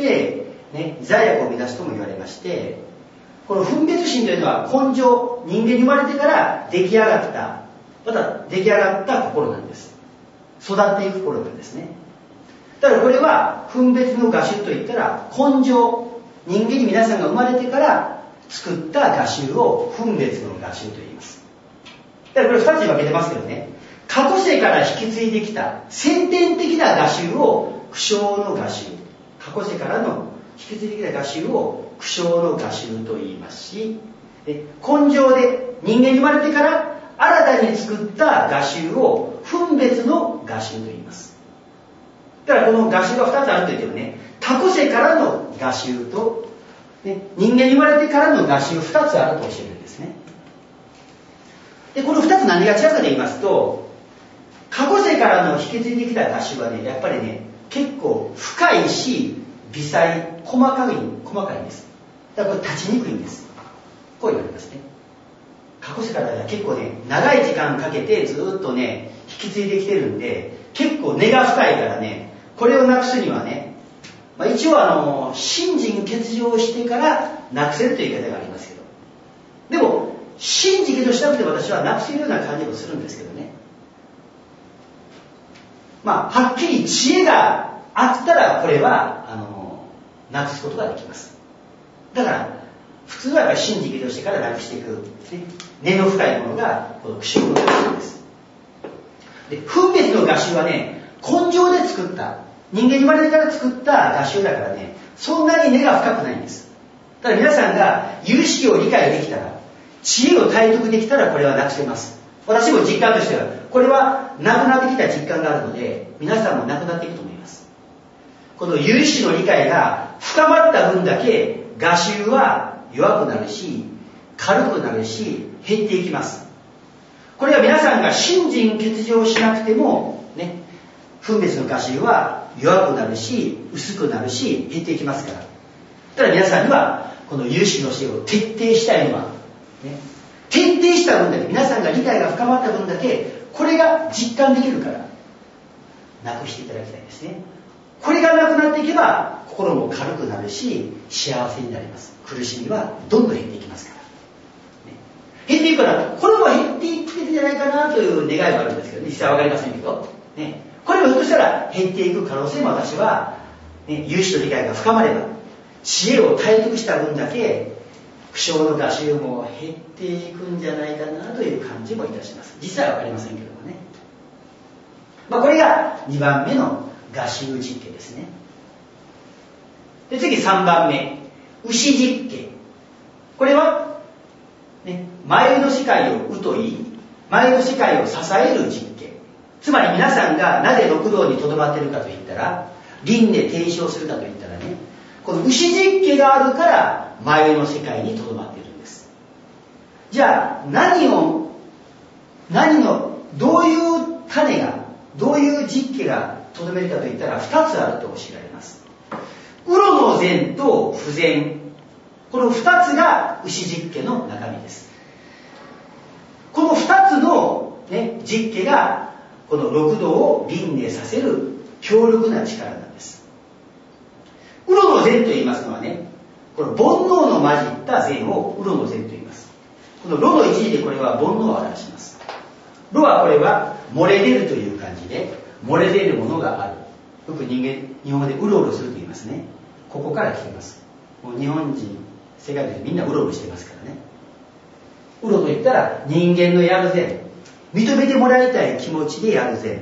ね、罪悪を生み出すとも言われまして、この分別心というのは根性、人間に生まれてから出来上がった、また出来上がった心なんです。育っていく心なんですね。ただこれは分別の我執といったら根性、人間に皆さんが生まれてから作った我執を分別の我執と言います。だからこれ二つに分けてますけどね、過去世から引き継いできた先天的な我執を苦笑の我執、過去世からの引き継いできた我執を苦笑の我執と言いますし、根性で人間に生まれてから新たに作った我執を分別の我執と言います。だからこの我執が二つあるといってもね、過去世からの我執と、ね、人間に生まれてからの我執二つあると教えるんですね。でこの二つ何が違うかと言いますと、過去世からの引き継いできた我執はね、やっぱりね結構深いし微細、細かい細かいんです。だからこれ立ちにくいんです。こう言われますね。過去世からは結構ね長い時間かけてずっとね引き継いできてるんで、結構根が深いからね、これをなくすにはね、まあ、一応あの信心欠如してからなくせるという言い方がありますけど、でも信じけどしたくて私はなくせるような感じもするんですけどね。まあはっきり知恵があったらこれはあのなくすことができます。だから普通はやっぱり信じけどしてからなくしていく、ね、根の深いものがこの苦笑の我執です。で分別の我執はね、根性で作った人間に生まれてから作った画集だからね、そんなに根が深くないんです。ただ皆さんが有識を理解できたら、知恵を体得できたら、これはなくせます。私も実感としては、これはなくなってきた実感があるので、皆さんもなくなっていくと思います。この有識の理解が深まった分だけ、画集は弱くなるし、軽くなるし、減っていきます。これは皆さんが信心欠如しなくてもね、分別の画集は弱くなるし、薄くなるし、減っていきますから。ただ皆さんにはこの有識の教えを徹底したいのは、ね、徹底した分だけ、皆さんが理解が深まった分だけ、これが実感できるからなくしていただきたいですね。これがなくなっていけば心も軽くなるし、幸せになります。苦しみはどんどん減っていきますから、ね、減っていくから、これも減っていってるんじゃないかなという願いがあるんですけど、ね、実際は分かりませんけど、ね、これもひょっとしたら減っていく可能性も私は、ね、有識の理解が深まれば、知恵を体得した分だけ不詳の画集も減っていくんじゃないかなという感じもいたします。実際は分かりませんけどもね、まあ、これがにばんめの画集実験ですね。で次さんばんめ、牛実験。これは、ね、前の世界をうといい、前の世界を支える実験。つまり皆さんがなぜ六道にとどまっているかといったら、輪廻提唱するかといったらね、この牛実験があるから前の世界にとどまっているんです。じゃあ何を、何の、どういう種が、どういう実験がとどめるかといったらふたつあると教えられます。うろの善と不善、このふたつが牛実験の中身です。このふたつの、ね、実験がこの六道を輪廻させる強力な力なんです。うろの善と言いますのはね、この煩悩の混じった善をうろの善と言います。このろの一時でこれは煩悩を表します。ろはこれは漏れ出るという感じで、漏れ出るものがある。よく人間、日本語でうろうろすると言いますね。ここから来ています。もう日本人、世界でみんなうろうろしてますからね。うろと言ったら人間のやる善、認めてもらいたい気持ちでやる善、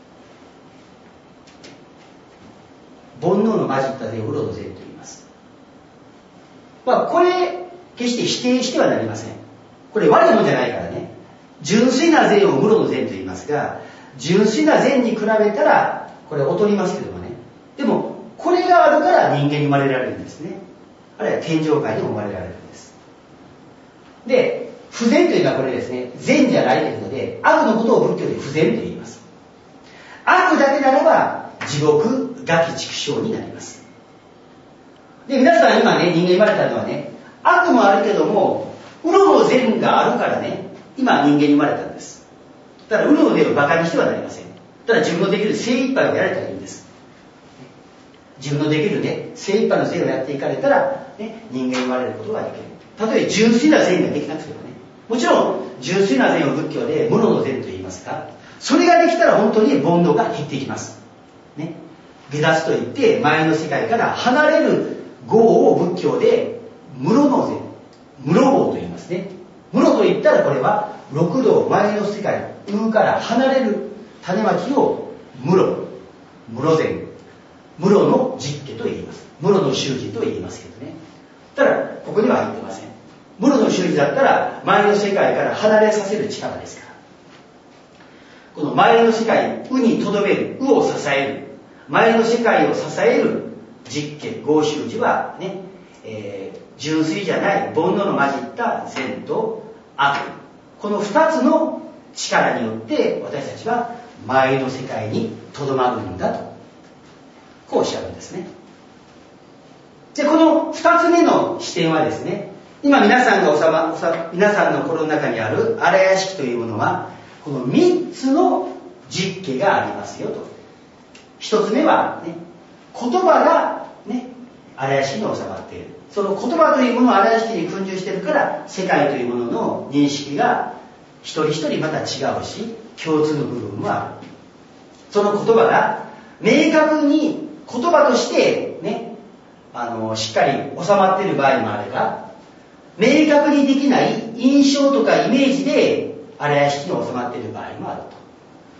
煩悩の混じった善をうろの善と言います。まあこれ決して否定してはなりません。これ悪いもんじゃないからね。純粋な善をうろの善と言いますが、純粋な善に比べたらこれ劣りますけどもね。でもこれがあるから人間に生まれられるんですね。あるいは天上界にも生まれられるんです。で、不善というのはこれですね、善じゃないということで、悪のことを仏教で不善と言います。悪だけならば地獄、餓鬼畜生になります。で、皆さん今ね、人間生まれたのはね、悪もあるけども、うろの善があるからね、今人間に生まれたんです。だからうろの善を馬鹿にしてはなりません。ただ自分のできる精一杯をやれたらいいんです。自分のできるね、精一杯の善をやっていかれたら、ね、人間に生まれることができる。たとえ純粋な善ができなくてもね、もちろん純粋な善を仏教で無の善と言いますか、それができたら本当に煩悩が減っていきます。ね、下脱といって前の世界から離れる業を仏教で無の善、無漏業と言いますね。無漏と言ったらこれは六道前の世界、空から離れる種まきを無漏、無漏善、無漏の実家と言います。無漏の修持と言いますけどね。ただここには入ってません。無漏の修持だったら前の世界から離れさせる力ですから。この前の世界、うにとどめる、うを支える、前の世界を支える実家、合修持はね、えー、純粋じゃない煩悩の混じった善と悪、この二つの力によって私たちは前の世界にとどまるんだと、こうおっしゃるんですね。で、この二つ目の視点はですね、今皆さんがおさま、おさ皆さんの心の中にある荒屋敷というものはこの三つの実家がありますよと。一つ目は、ね、言葉が、ね、荒屋敷に収まっている。その言葉というものを荒屋敷に訓授しているから世界というものの認識が一人一人また違うし共通の部分もある。その言葉が明確に言葉としてね、あのしっかり収まっている場合もあれば、明確にできない印象とかイメージで荒屋敷に収まっている場合もあると。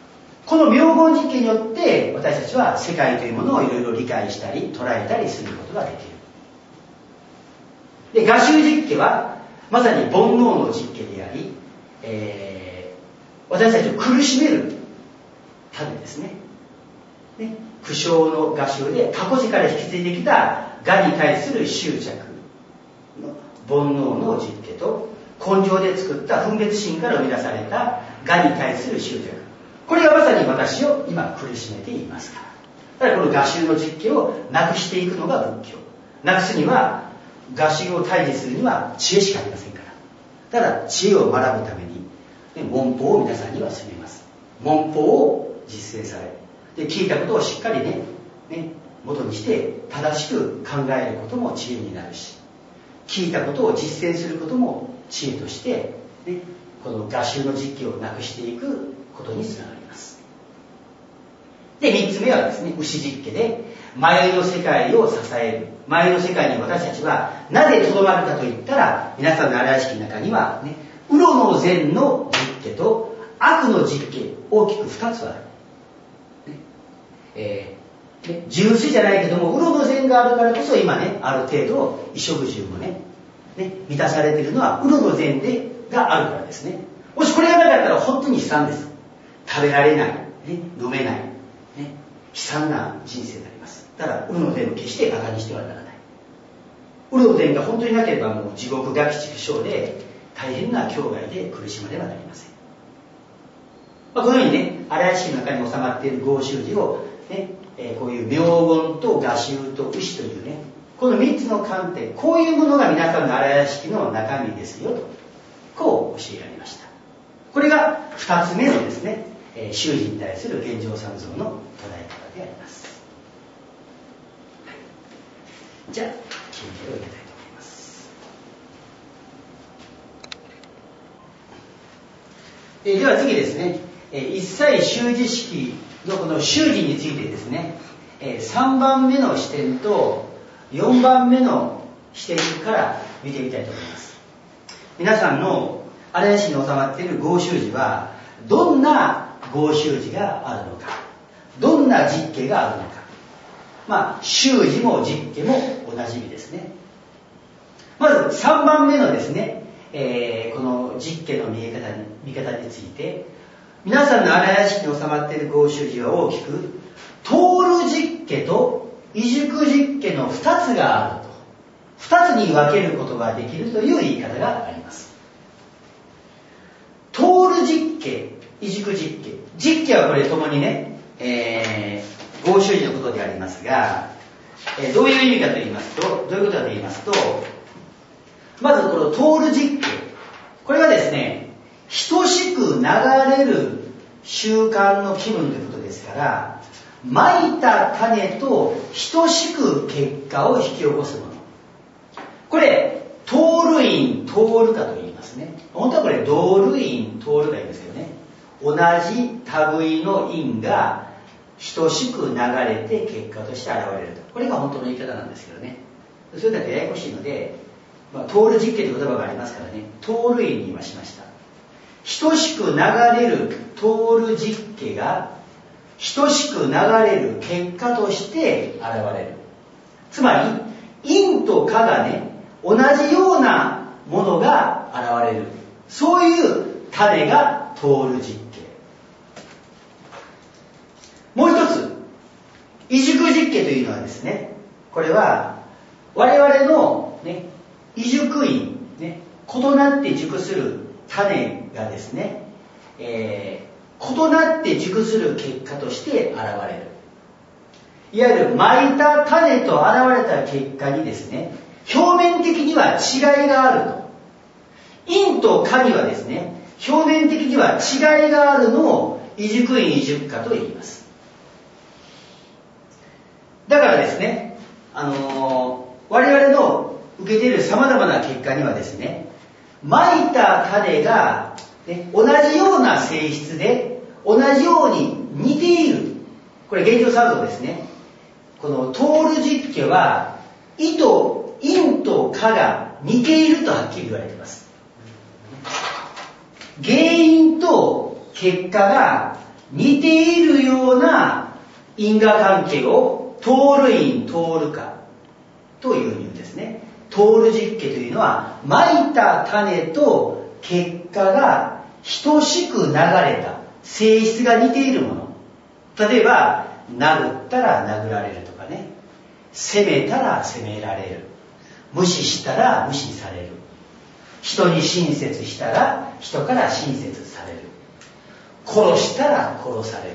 この妙言実験によって私たちは世界というものをいろいろ理解したり捉えたりすることができる。で、画集実験はまさに煩悩の実験であり、えー、私たちを苦しめる種ですね。ね、苦笑の画集で過去時から引き継いできた我に対する執着の煩悩の実験と、根性で作った分別心から生み出された我に対する執着、これがまさに私を今苦しめていますから。だからこの画集の実験をなくしていくのが仏教。なくすには、画集を退治するには知恵しかありませんから。ただ知恵を学ぶために、ね、文法を皆さんには進めます。文法を実践され、で聞いたことをしっかりね、ね元にして正しく考えることも知恵になるし、聞いたことを実践することも知恵として、ね、この画集の実験をなくしていくことにつながります。で、三つ目はですね、牛実験で迷いの世界を支える。迷いの世界に私たちはなぜとどまるかといったら、皆さんの荒屋敷の中にはね、ウロの善の実験と悪の実験、大きく二つはある。ねえーね、純粋じゃないけども、ウロの善があるからこそ今ね、ある程度衣食住もね、ね満たされているのはウロの善でがあるからですね。もしこれがなかったら本当に悲惨です。食べられない、ね、飲めない、ね、悲惨な人生になります。だからウロの善を決して馬鹿にしてはならない。ウロの善が本当になければもう地獄餓鬼畜生で大変な境外で苦しまねばなりません。まあ、このようにね、荒屋敷の中に収まっている豪州寺を、ねえー、こういう妙言と画集と牛というね、この三つの観点、こういうものが皆さんの荒屋敷の中身ですよと、こう教えられました。これが二つ目のですね、えー、修持に対する現状三像の捉え方であります。はい、じゃあ、金経を入れたいと思います。えー、では次ですね、えー、一切修持式のこの修持についてですね、えー、さんばんめの視点とよんばんめの視点から見てみたいと思います。皆さんの荒屋敷に収まっている豪修寺はどんな豪修寺があるのか、どんな実家があるのか、まあ修持も実家もおなじみですね。まずさんばんめのですね、えー、この実家の見え方に見方について、皆さんの荒屋敷に収まっている豪修寺は大きく通る実家と異熟実家のふたつがあると、ふたつに分けることができるという言い方があります。通る実家、異熟実家、実家はこれともにね、えー、豪修寺のことでありますが、えー、どういう意味かと言いますと、どういうことかと言いますと、まずこの通る実家、これはですね、等しく流れる習慣の気分ということですから、蒔いた種と等しく結果を引き起こすもの。これ、通る因、通るかと言いますね。本当はこれ、同類因、通るがいいんですけどね。同じ類の因が等しく流れて結果として現れると。これが本当の言い方なんですけどね。それだけややこしいので、まあ、通る実家という言葉がありますからね、通る因に今しました。等しく流れる通る実家が等しく流れる結果として現れる。つまり因と果がね、同じようなものが現れる、そういう種が通る実家。もう一つ、異熟実家というのはですね、これは我々の、ね、異熟因、ね、異なって熟する種がですね、えー、異なって熟する結果として現れる。いわゆる蒔いた種と現れた結果にですね、表面的には違いがあると。因と果にはですね、表面的には違いがあるのを異熟因異熟果と言います。だからですね、あのー、我々の受けている様々な結果にはですね、蒔いた種が、ね、同じような性質で同じように似ている。これ現状三像ですね。この通る実家は意と因と果が似ているとはっきり言われています。原因と結果が似ているような因果関係を通る因通るかという意味ですね。通る実家というのは、蒔いた種と結果が等しく流れた、性質が似ているもの。例えば、殴ったら殴られるとかね、責めたら責められる、無視したら無視される、人に親切したら人から親切される、殺したら殺される。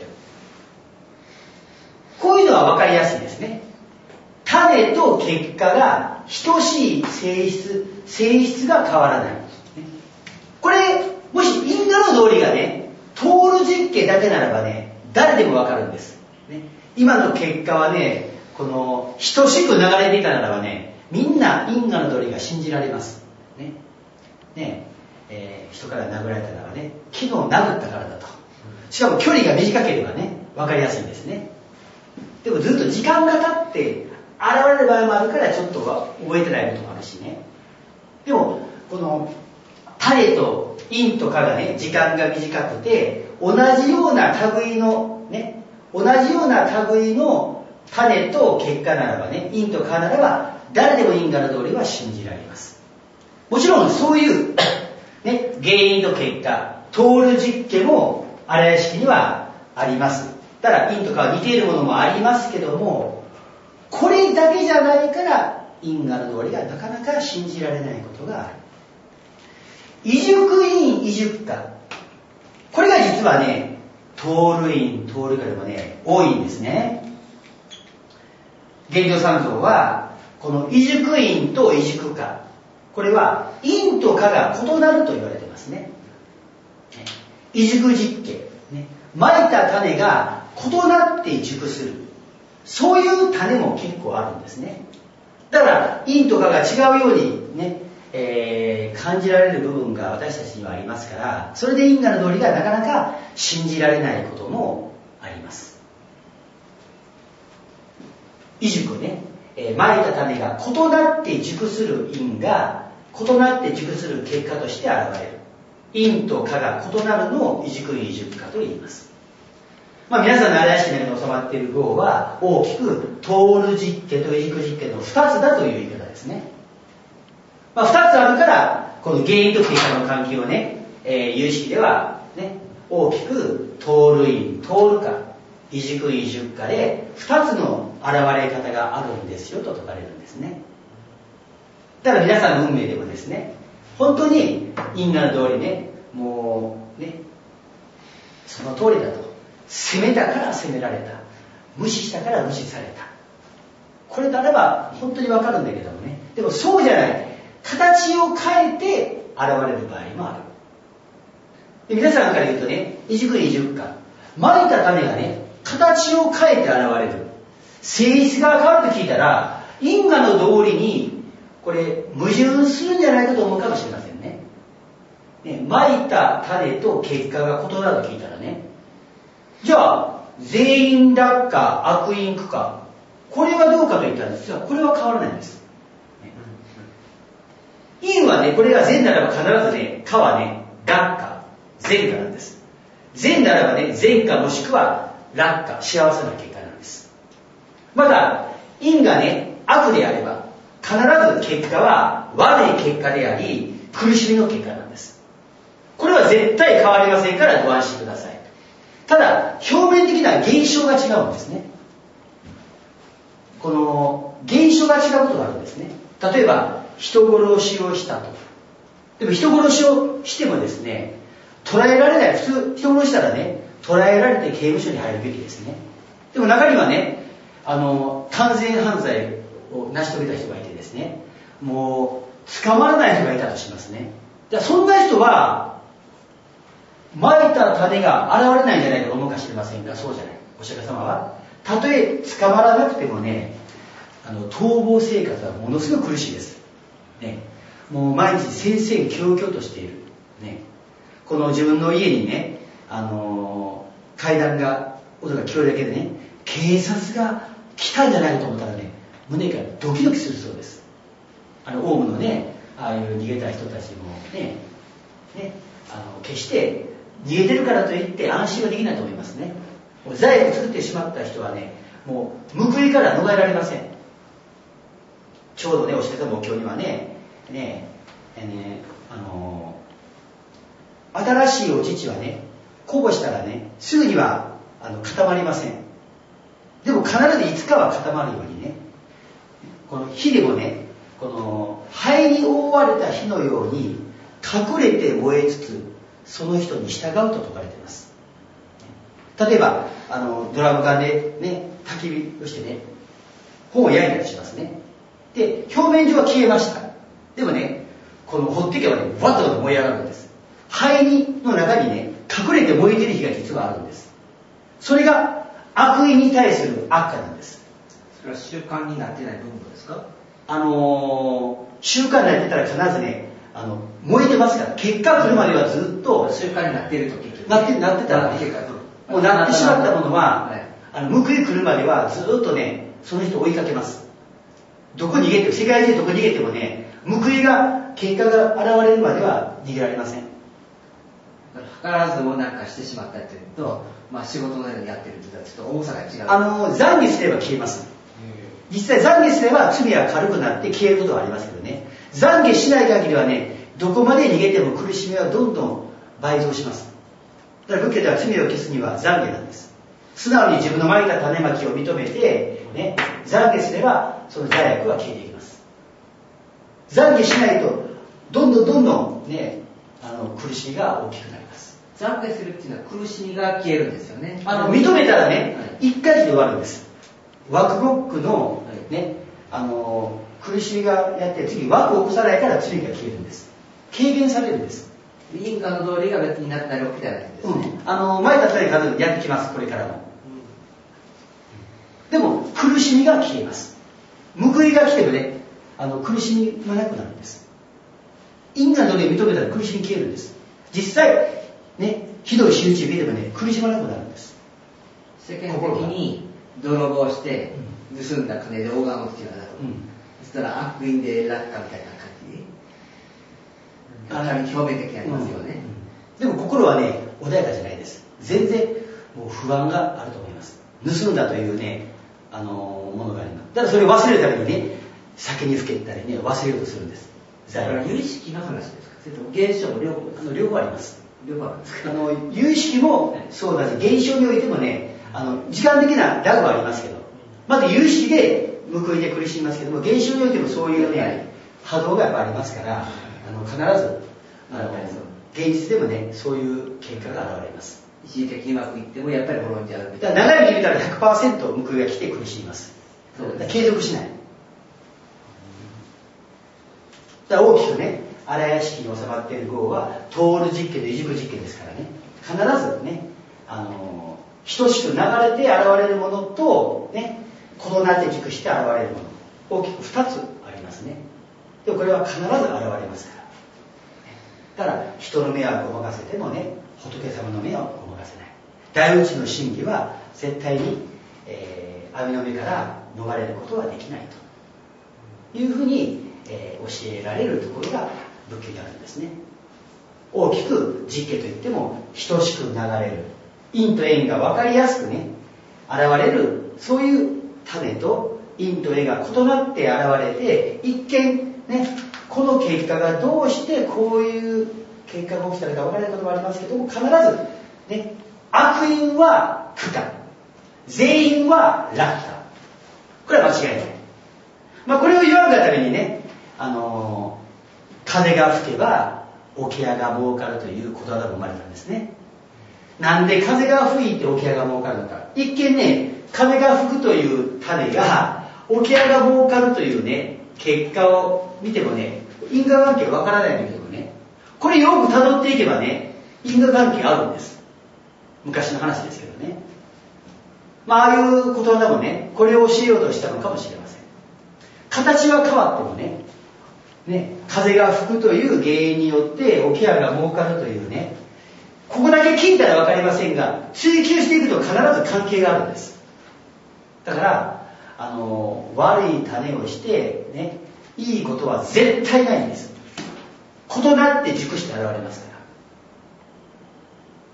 こういうのは分かりやすいですね。種と結果が等しい性質、性質が変わらない。これ、もし因果の道理がね、通る実家だけならばね、誰でも分かるんです。ね、今の結果はね、この等しく流れていたならばね、みんな因果の道理が信じられます。ね、ねえー、人から殴られたならね、昨日殴ったからだと。しかも距離が短ければね、分かりやすいんですね。でもずっと時間が経って現れる場合もあるからちょっと覚えてないこともあるしね。でもこの種と因と果がね、時間が短くて同じような類のね、同じような類の種と結果ならばね、因と果ならば誰でも因果の道理は信じられます。もちろんそういうね、原因と結果、通る実家も荒屋敷にはあります。ただ因と果は似ているものもありますけども、これだけじゃないから因果の道理がなかなか信じられないことがある。異熟因異熟果、これが実はね、通る因通る果でもね、多いんですね。玄奘三蔵はこの異熟因と異熟果、これは因と果が異なると言われてますね。異熟実家、ね、蒔いた種が異なって熟する、そういう種も結構あるんですね。だから因と果が違うようにね、えー、感じられる部分が私たちにはありますから、それで因果の道理がなかなか信じられないこともあります。異熟ね、えー、蒔いた種が異なって熟する因が異なって熟する結果として現れる。因と果が異なるのを異熟因異熟果と言います。まあ、皆さんの荒屋敷の中に収まっている号は大きく通る実家と異熟実家のふたつだという言い方ですね。まあ、ふたつあるからこの原因と結果の関係をね、えー、有識ではね、大きく通る因通る果、異熟因異熟果でふたつの現れ方があるんですよと説かれるんですね。だから皆さんの運命でもですね、本当に因果の通りね、もうね、その通りだと、責めたから責められた、無視したから無視された、これであれば本当に分かるんだけどもね、でもそうじゃない、形を変えて現れる場合もある。で、皆さんから言うとね、異熟因異熟果、蒔いた種がね、形を変えて現れる、性質が変わると聞いたら、因果の道理にこれ矛盾するんじゃないかと思うかもしれませんね。ね、蒔いた種と結果が異なると聞いたらね、じゃあ善因落果悪因苦果、これはどうかといったら実はこれは変わらないんです。因はね、これが善ならば必ずね、果はね、落果、善果なんです。善ならばね、善果もしくは落果、幸せな結果なんです。また因がね、悪であれば必ず結果は悪い結果であり、苦しみの結果なんです。これは絶対変わりませんからご安心ください。ただ表面的な現象が違うんですね。この現象が違うことがあるんですね。例えば人殺しをしたと。でも人殺しをしてもですね、捕らえられない。普通人殺したらね、捕らえられて刑務所に入るべきですね。でも中にはね、あの完全犯罪を成し遂げた人がいてですね、もう捕まらない人がいたとしますね。じゃあそんな人は蒔いた種が現れないんじゃないかと思うかもしれませんが、そうじゃない。お釈迦様はたとえ捕まらなくてもね、あの逃亡生活はものすごく苦しいです、ね、もう毎日戦々恐々としている、ね、この自分の家にね、あのー、階段が音が聞こえるだけでね、警察が来たんじゃないかと思ったらね、胸がドキドキするそうです。あのオウムのね、ああいう逃げた人たちもね、ね、あの決して逃げてるからといって安心はできないと思いますね。罪を作ってしまった人はね、もう報いから逃れられません。ちょうどね、教えた目標にはね、ねえー、ねあのー、新しいお乳はね、こぼしたらね、すぐにはあの固まりません。でも必ずいつかは固まるようにね、この火でもね、この灰に覆われた火のように隠れて燃えつつ、その人に従うと説かれています。例えばあのドラム缶でね、焚き火をしてね、本を焼いたりしますね。で、表面上は消えました。でもね、このほってけばね、わっと燃え上がるんです。灰にの中にね、隠れて燃えてる火が実はあるんです。それが悪意に対する悪化なんです。 それは習慣になってない部分ですか？ あのー、習慣になってたら必ずね、あの燃えてますから、結果来るまではずっと習慣になっていると結局なってなってたら、ね、もうなってしまったものは、はい、あの報い来るまではずっとね、その人を追いかけます。どこ逃げても、世界中どこ逃げてもね、報いが結果が現れるまでは逃げられません。 図らずもなんかしてしまったというと、まあ、仕事のようにやってるとちょっと重さが違う。 あの懺悔すれば消えます。実際懺悔すれば罪は軽くなって消えることはありますけどね、懺悔しない限りはね、どこまで逃げても苦しみはどんどん倍増します。だから仏教では罪を消すには懺悔なんです。素直に自分のまいた種まきを認めて、ね、懺悔すればその罪悪は消えていきます。懺悔しないとどんどんどんどんね、あの苦しみが大きくなります。 懺悔するっていうのは苦しみが消えるんですよね。 あの認めたらね、一、はい、回で終わるんです。枠ロックのね、あの苦しみがやって次枠を起こさないから罪が消えるんです。軽減されるんです。 因果の道理が別になったり起きたりないんですね。 うん、あの前だったり必ずやってきます、これからも。うん、でも苦しみが消えます。報いが来てもね、あの苦しみがなくなるんです。因果の道理を認めたら苦しみ消えるんです。実際ね、ひどい仕打ち受けてもね、苦しまなくなるんです。 世間的に泥棒して盗んだ金で大金持ちがだと、うん、そしたら悪因で落下みたいな感じかなり表面的にありますよね。 うんうん、でも心はね、穏やかじゃないです。全然もう不安があると思います。盗んだというね、あのものがあります。だからそれを忘れるためにね、酒にふけたりね、忘れようとするんです。 だから有意識の話ですか？それとも現象も両方ですか？ あの両方あります。 両方あるんですか？ あの有意識もそうだし、現象においてもね、あの時間的なラグはありますけど、まず有意識で報いで苦しみますけども、現象においてもそういうね、波動がやっぱありますから、あの必ずあの現実でもね、そういう結果が現れます。 一時的にうまくいってもやっぱり滅んじゃうみたいな。 だから長い目で見たら ひゃくパーセント 報いが来て苦しみます。そうだから継続しない。だから大きくね、荒屋敷に収まっている号はトール実験と異熟実験ですからね、必ずね、あの等しく流れて現れるものとね、異なって熟して現れるもの、大きくふたつありますね。でもこれは必ず現れますから。だから人の目はごまかせてもね、仏様の目はごまかせない。大宇宙の真理は絶対に、えー、網の目から逃れることはできないというふうに、えー、教えられるところが仏教にあるんですね。大きく実験といっても等しく流れる、因と縁が分かりやすくね現れる、そういう種と因と縁が異なって現れて、一見ね、この結果がどうしてこういう結果が起きたのか分からないこともありますけども、必ずね、悪因は苦果、善因は楽果、これは間違いない。まあこれを言わんがためにね、あのー、風が吹けば桶屋が儲かるということわざが生まれたんですね。なんで風が吹いて桶屋が儲かるのか。一見ね、風が吹くという種が桶屋が儲かるというね、結果を見てもね、因果関係わからないんだけどね、これよく辿っていけばね、因果関係があるんです。昔の話ですけどね。まあああいうことわざもね、これを教えようとしたのかもしれません。形は変わってもね、ね、風が吹くという原因によって桶屋が儲かるというね、ここだけ聞いたら分かりませんが、追求していくと必ず関係があるんです。だからあの悪い種をしてね、いいことは絶対ないんです。異なって熟して現れますか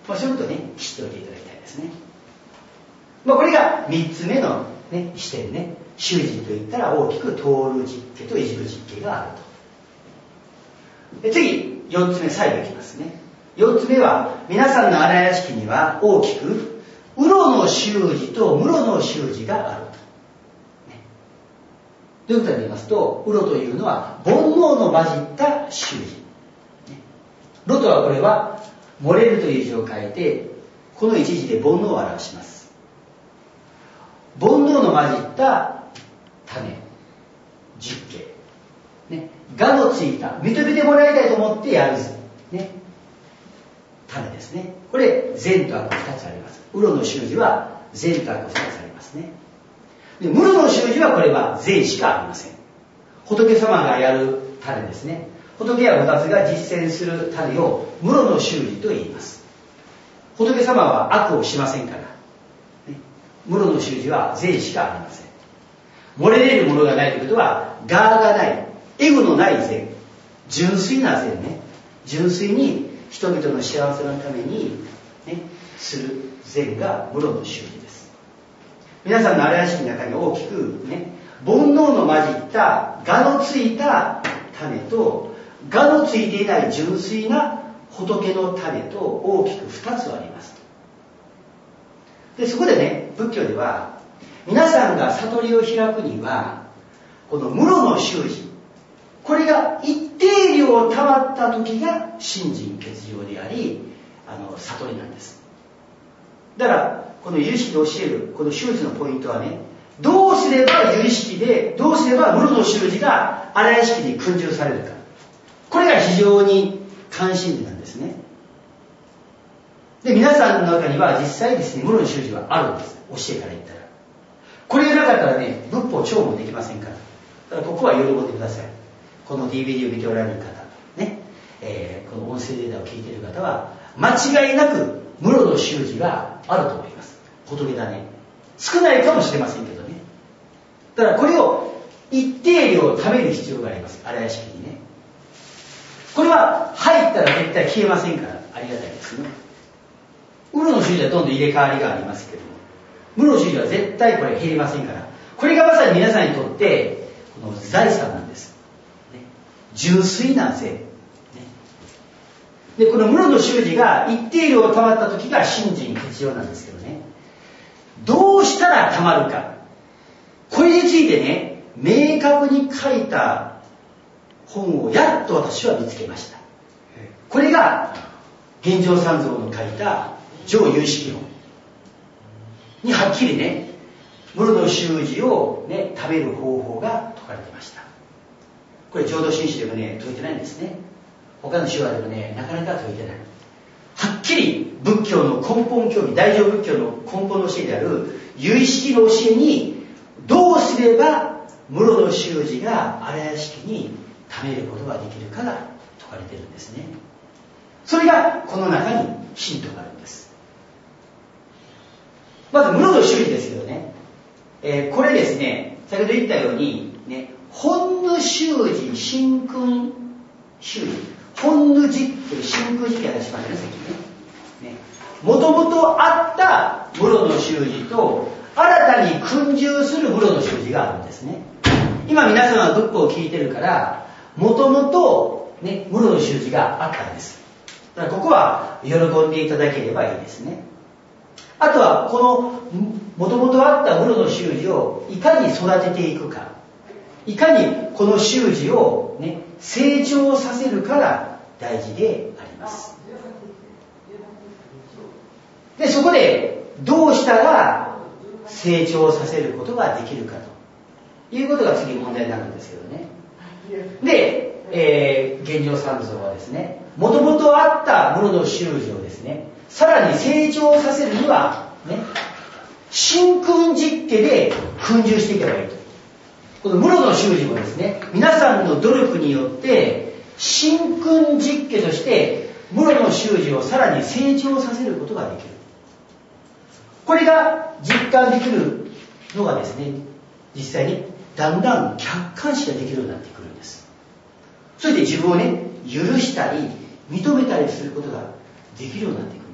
まあ、そういうことをね知っておいていただきたいですね。まあ、これがみっつめの、ね、視点ね。習字といったら大きく通る実家といじる実家があると。で次よっつめ、最後いきますね。よっつめは皆さんの荒屋敷には大きくうろの習字と室の習字があると、ね、どういうことかと言いますと、うろというのは煩悩の混じった習字、ね、ろとはこれは漏れるという字を書いて、この一字で煩悩を表します。煩悩の混じった種、実家、ね、がのついた、認めてもらいたいと思ってやる図、ね、種ですね。これ善と悪ふたつあります。うろの習字は善と悪ふたつありますね。で室の習字はこれは善しかありません。仏様がやる種ですね。仏やおたつが実践する種を室の習字と言います。仏様は悪をしませんから、ね、室の習字は善しかありません。漏れ出るものがないということは我がない、エゴのない善、純粋な善ね。純粋に人々の幸せのために、ね、する善が室の習字です。皆さんの荒屋敷の中に大きくね、煩悩の混じった我のついた種と我のついていない純粋な仏の種と大きくふたつあります。でそこでね、仏教では皆さんが悟りを開くにはこの室の習字、これが一定量溜まった時が信心欠如であり、あの悟りなんです。だからこの由意識で教えるこの習字のポイントはね、どうすれば由意識で、どうすれば室の習字が荒屋敷に訓従されるか、これが非常に関心事なんですね。で皆さんの中には実際ですね、室の習字はあるんです。教えから言ったらこれがなかったらね、仏法聴聞できませんから。だからここは喜んでください。この ディーブイディー を見ておられる方ね、えー、この音声データを聞いている方は間違いなく室の習字があると思います。仏だね、少ないかもしれませんけどね。だからこれを一定量貯める必要があります。荒屋敷にね。これは入ったら絶対消えませんからありがたいですね。室の習字はどんどん入れ替わりがありますけども、室の習字は絶対これ減りませんから、これがまさに皆さんにとってこの財産なんです、ね、純粋な善、ね、でこの室の習字が一定量溜まった時が信心欠如なんですけどね、どうしたら溜まるか、これについてね明確に書いた本をやっと私は見つけました。これが玄奘三蔵の書いた上有識論にはっきりね、室の習字を、ね、食べる方法が説かれていました。これ浄土真宗でもね説いてないんですね。他の宗派でもねなかなか説いてない。はっきり仏教の根本教義、大乗仏教の根本の教えである有意識の教えにどうすれば室の習字が荒屋敷に食べることができるかが説かれているんですね。それがこの中にヒントがあるんです。まず室の習字ですけどね、えー、これですね、先ほど言ったようにね、本ぬ習字、真君習字、本ぬ実って真君実って話しましたね、さっきね。もともとあった室の習字と新たに訓従する室の習字があるんですね。今皆さんは仏法を聞いてるからもともとね室の習字があったんです。だからここは喜んでいただければいいですね。あとはこのもともとあった室の習字をいかに育てていくか、いかにこの習字を、ね、成長させるかが大事であります。でそこでどうしたら成長させることができるかということが次問題になるんですけどね。で、えー、玄奘三蔵はですね、もともとあった室の習字をですね、さらに成長させるにはね、真君実家で訓従していけばいいと。この室の習字もですね、皆さんの努力によって真君実家として室の習字をさらに成長させることができる。これが実感できるのがですね、実際にだんだん客観視ができるようになってくるんです。それで自分をね、許したり認めたりすることができるようになってくるんです。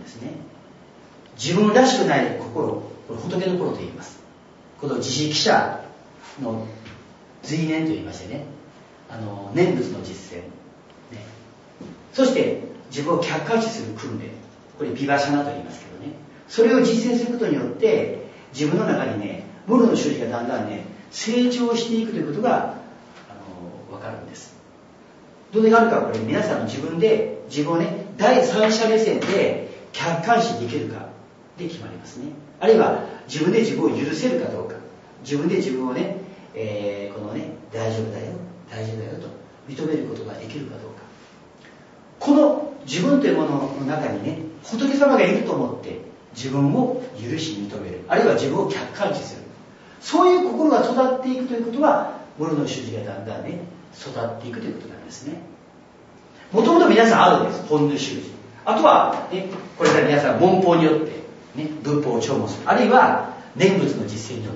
ですね。自分らしくない心、これ仏の心と言います。この自力者の随念と言いましてね、あの念仏の実践、ね、そして自分を客観視する訓練、これビバシャナと言いますけどね、それを実践することによって自分の中にね、無我の習字がだんだんね、成長していくということがあの分かるんです。どれがあるか、これ皆さん自分で自分をね、第三者目線で客観視できるかで決まりますね。あるいは自分で自分を許せるかどうか、自分で自分をね、えー、このね、大丈夫だよ大丈夫だよと認めることができるかどうか、この自分というものの中にね、仏様がいると思って自分を許し認める、あるいは自分を客観視する、そういう心が育っていくということは、無我の習字がだんだんね、育っていくということなんですね。もともと皆さんあるんです、本の習字。あとは、ね、これから皆さん文法によって、ね、仏法を聴聞する、あるいは念仏の実践によって、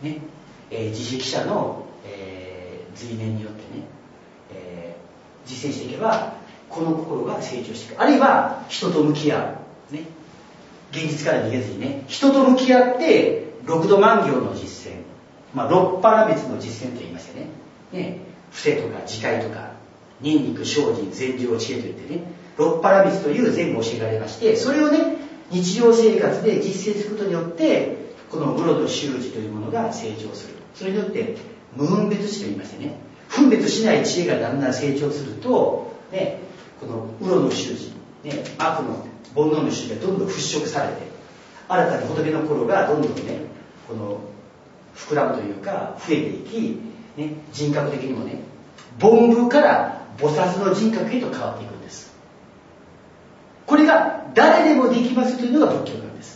ね、えー、自力者の、えー、随念によってね、えー、実践していけば、この心が成長していく。あるいは人と向き合う、ね、現実から逃げずにね、人と向き合って六度万行の実践、まあ、六波羅蜜の実践と言いましてね、ね、伏せとか自戒とか忍肉精進禅定知恵といってね、六波羅蜜という禅が教えられまして、それをね、日常生活で実践することによって、この無我の習字というものが成長する。それによって無分別知と言いましてね、分別しない知恵がだんだん成長すると、ね、この無我の習字、ね、悪の煩悩の習字がどんどん払拭されて、新たに仏の心がどんどんね、この膨らむというか増えていき、ね、人格的にもね、凡夫から菩薩の人格へと変わっていくんです。これが誰でもできますというのが仏教なんです。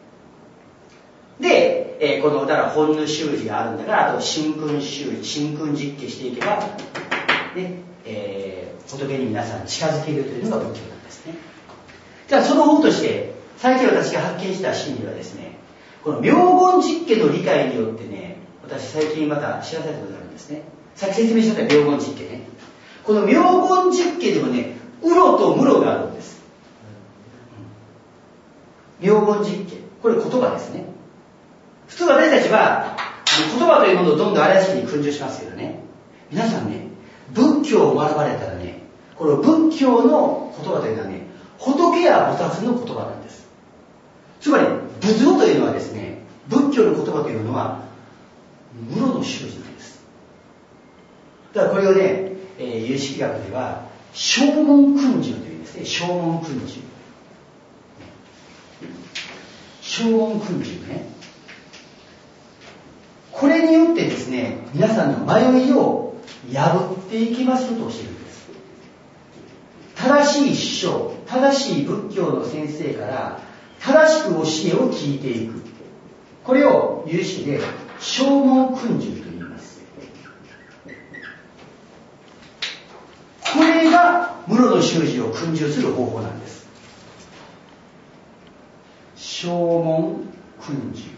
で、えー、このだから本の習字があるんだから、あと真君習字、真君実験していけば、ね、えー、仏に皆さん近づけるというのが仏教なんですね。じゃあその方として最近私が発見した真理はですね、この名言実験の理解によってね、私最近また知らされたことがあるんですね。さっき説明した名言実験ね。この名言実験でもね、うろとむろがあるんです。名言実験、これ言葉ですね。普通私たちは言葉というものをどんどん怪しに訓授しますけどね、皆さんね、仏教を学ばれたらね、この仏教の言葉というのはね、仏や菩薩の言葉なんです。つまり仏語というのはですね、仏教の言葉というのは無我の習字なんです。だからこれをね、えー、有識学では正門訓授というんですね。正門訓授、正門訓授ね、これによってですね、皆さんの迷いを破っていきますと教えるんです。正しい師匠、正しい仏教の先生から正しく教えを聞いていく、これを有識で正門訓授と言います。これが無我の習字を訓授する方法なんです。正門訓授、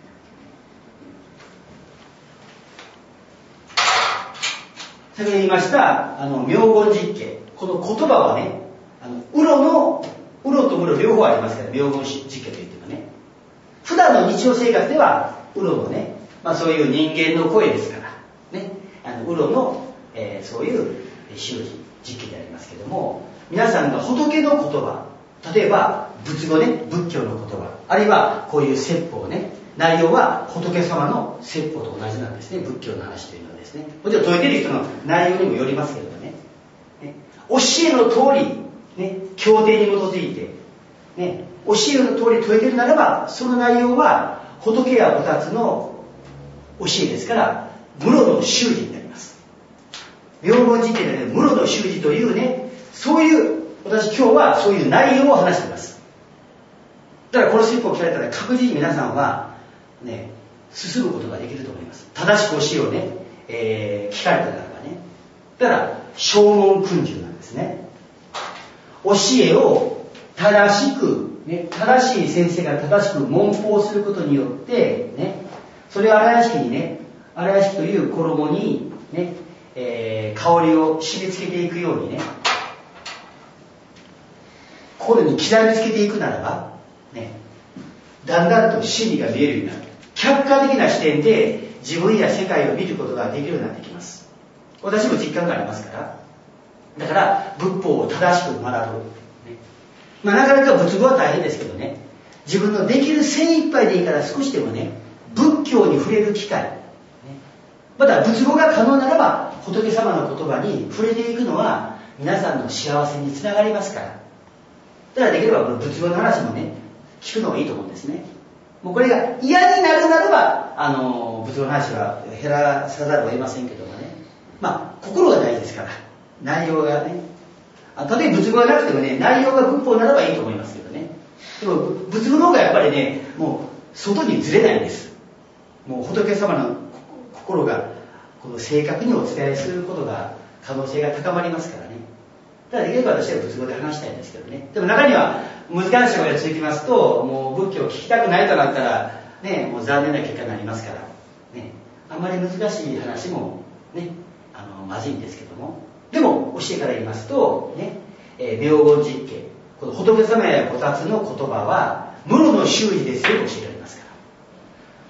先ほど言いましたあの名言実験、この言葉はね、あのうろのうろとむろ両方ありますから、名言実験といってもね、普段の日常生活ではうろのね、まあ、そういう人間の声ですからね、あのうろの、えー、そういう習字実験でありますけども、皆さんが仏の言葉、例えば仏語ね、仏教の言葉、あるいはこういう説法ね、内容は仏様の説法と同じなんですね。仏教の話というのはですね、もちろん説いてる人の内容にもよりますけれどね、ね、教えの通り、ね、経典に基づいて、ね、教えの通り説いてるならば、その内容は仏や菩薩の教えですから、無我の習字になります。名言実験でね、無我の習字というね、そういう、私今日はそういう内容を話しています。だからこの説法を聞かれたら確実に皆さんはね、進むことができると思います。正しく教えをね、えー、聞かれたならばね。だから正門訓授なんですね。教えを正しく、ね、正しい先生が正しく問法することによってね、それを荒屋敷にね、荒屋敷という衣にね、えー、香りを染み付けていくようにね、 心に刻みつけていくならば、ね、だんだんと真理が見えるようになる。客観的な視点で自分や世界を見ることができるようになってきます。私も実感がありますから。だから仏法を正しく学ぶ、ね、まあ、なかなか仏語は大変ですけどね、自分のできる精一杯でいいから少しでもね、仏教に触れる機会、ね、また仏語が可能ならば仏様の言葉に触れていくのは皆さんの幸せにつながりますから。だからできれば仏語の話もね、聞くのがいいと思うんですね。もうこれが嫌になるならば、あの仏語の話は減らさざるを得ませんけどもね、まあ心が大事ですから、内容がね、たとえ仏語がなくてもね、内容が仏法ならばいいと思いますけどね。でも仏語の方がやっぱりね、もう外にずれないんです。もう仏様の心がこの正確にお伝えすることが可能性が高まりますからね。ただできれば私は仏語で話したいんですけどね。でも中には難しいことが続きますと、もう仏教を聞きたくないとなったらね、もう残念な結果になりますからね。あんまり難しい話もね、あのまずいんですけども、でも教えから言いますとね、えー、妙言実験、この仏様や菩薩の言葉は無路の修持ですよと教えられますから、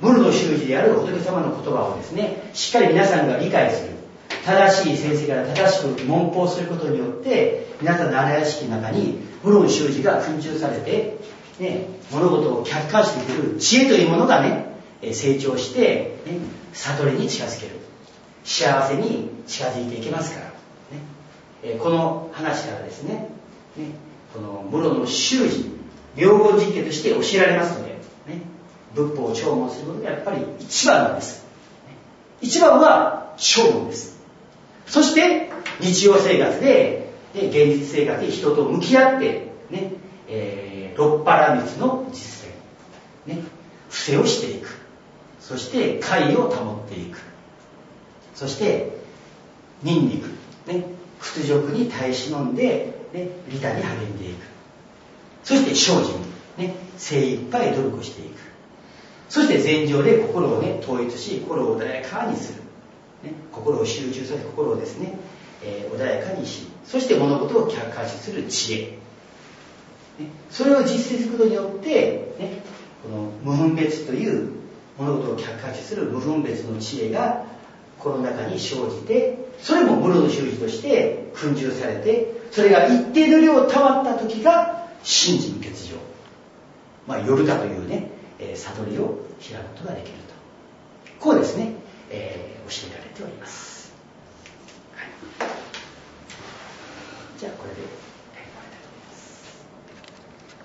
無路の修持である仏様の言葉をですね、しっかり皆さんが理解する、正しい先生から正しく問法することによって皆さんの荒屋敷の中に無論修持が訓中されて、ね、物事を客観視できる知恵というものがね、成長して、ね、悟りに近づける、幸せに近づいていけますから、ね、えこの話からですね、ね、この無論の修持、妙言実験として教えられますので、ね、仏法を聴聞することがやっぱり一番なんです。一番は聴聞です。そして日常生活で、ね、現実生活で人と向き合って、ねえー、六波羅蜜の実践、ね、伏せをしていく、そして戒を保っていく、そして忍力、ね、屈辱に耐え忍んで、ね、利他に励んでいく、そして精進、ね、精一杯努力していく、そして禅定で心を、ね、統一し心を穏やかにする、ね、心を集中させ心をですね、えー、穏やかにし、そして物事を客観視する知恵、ね、それを実践することによって、ね、この無分別という物事を客観視する無分別の知恵がこの中に生じて、それも無路の修持として訓示されて、それが一定の量溜まった時が真人欠如、まあ夜だというね、えー、悟りを開くことができると、こうですね、えー、教えられております。はい、じゃあこれで。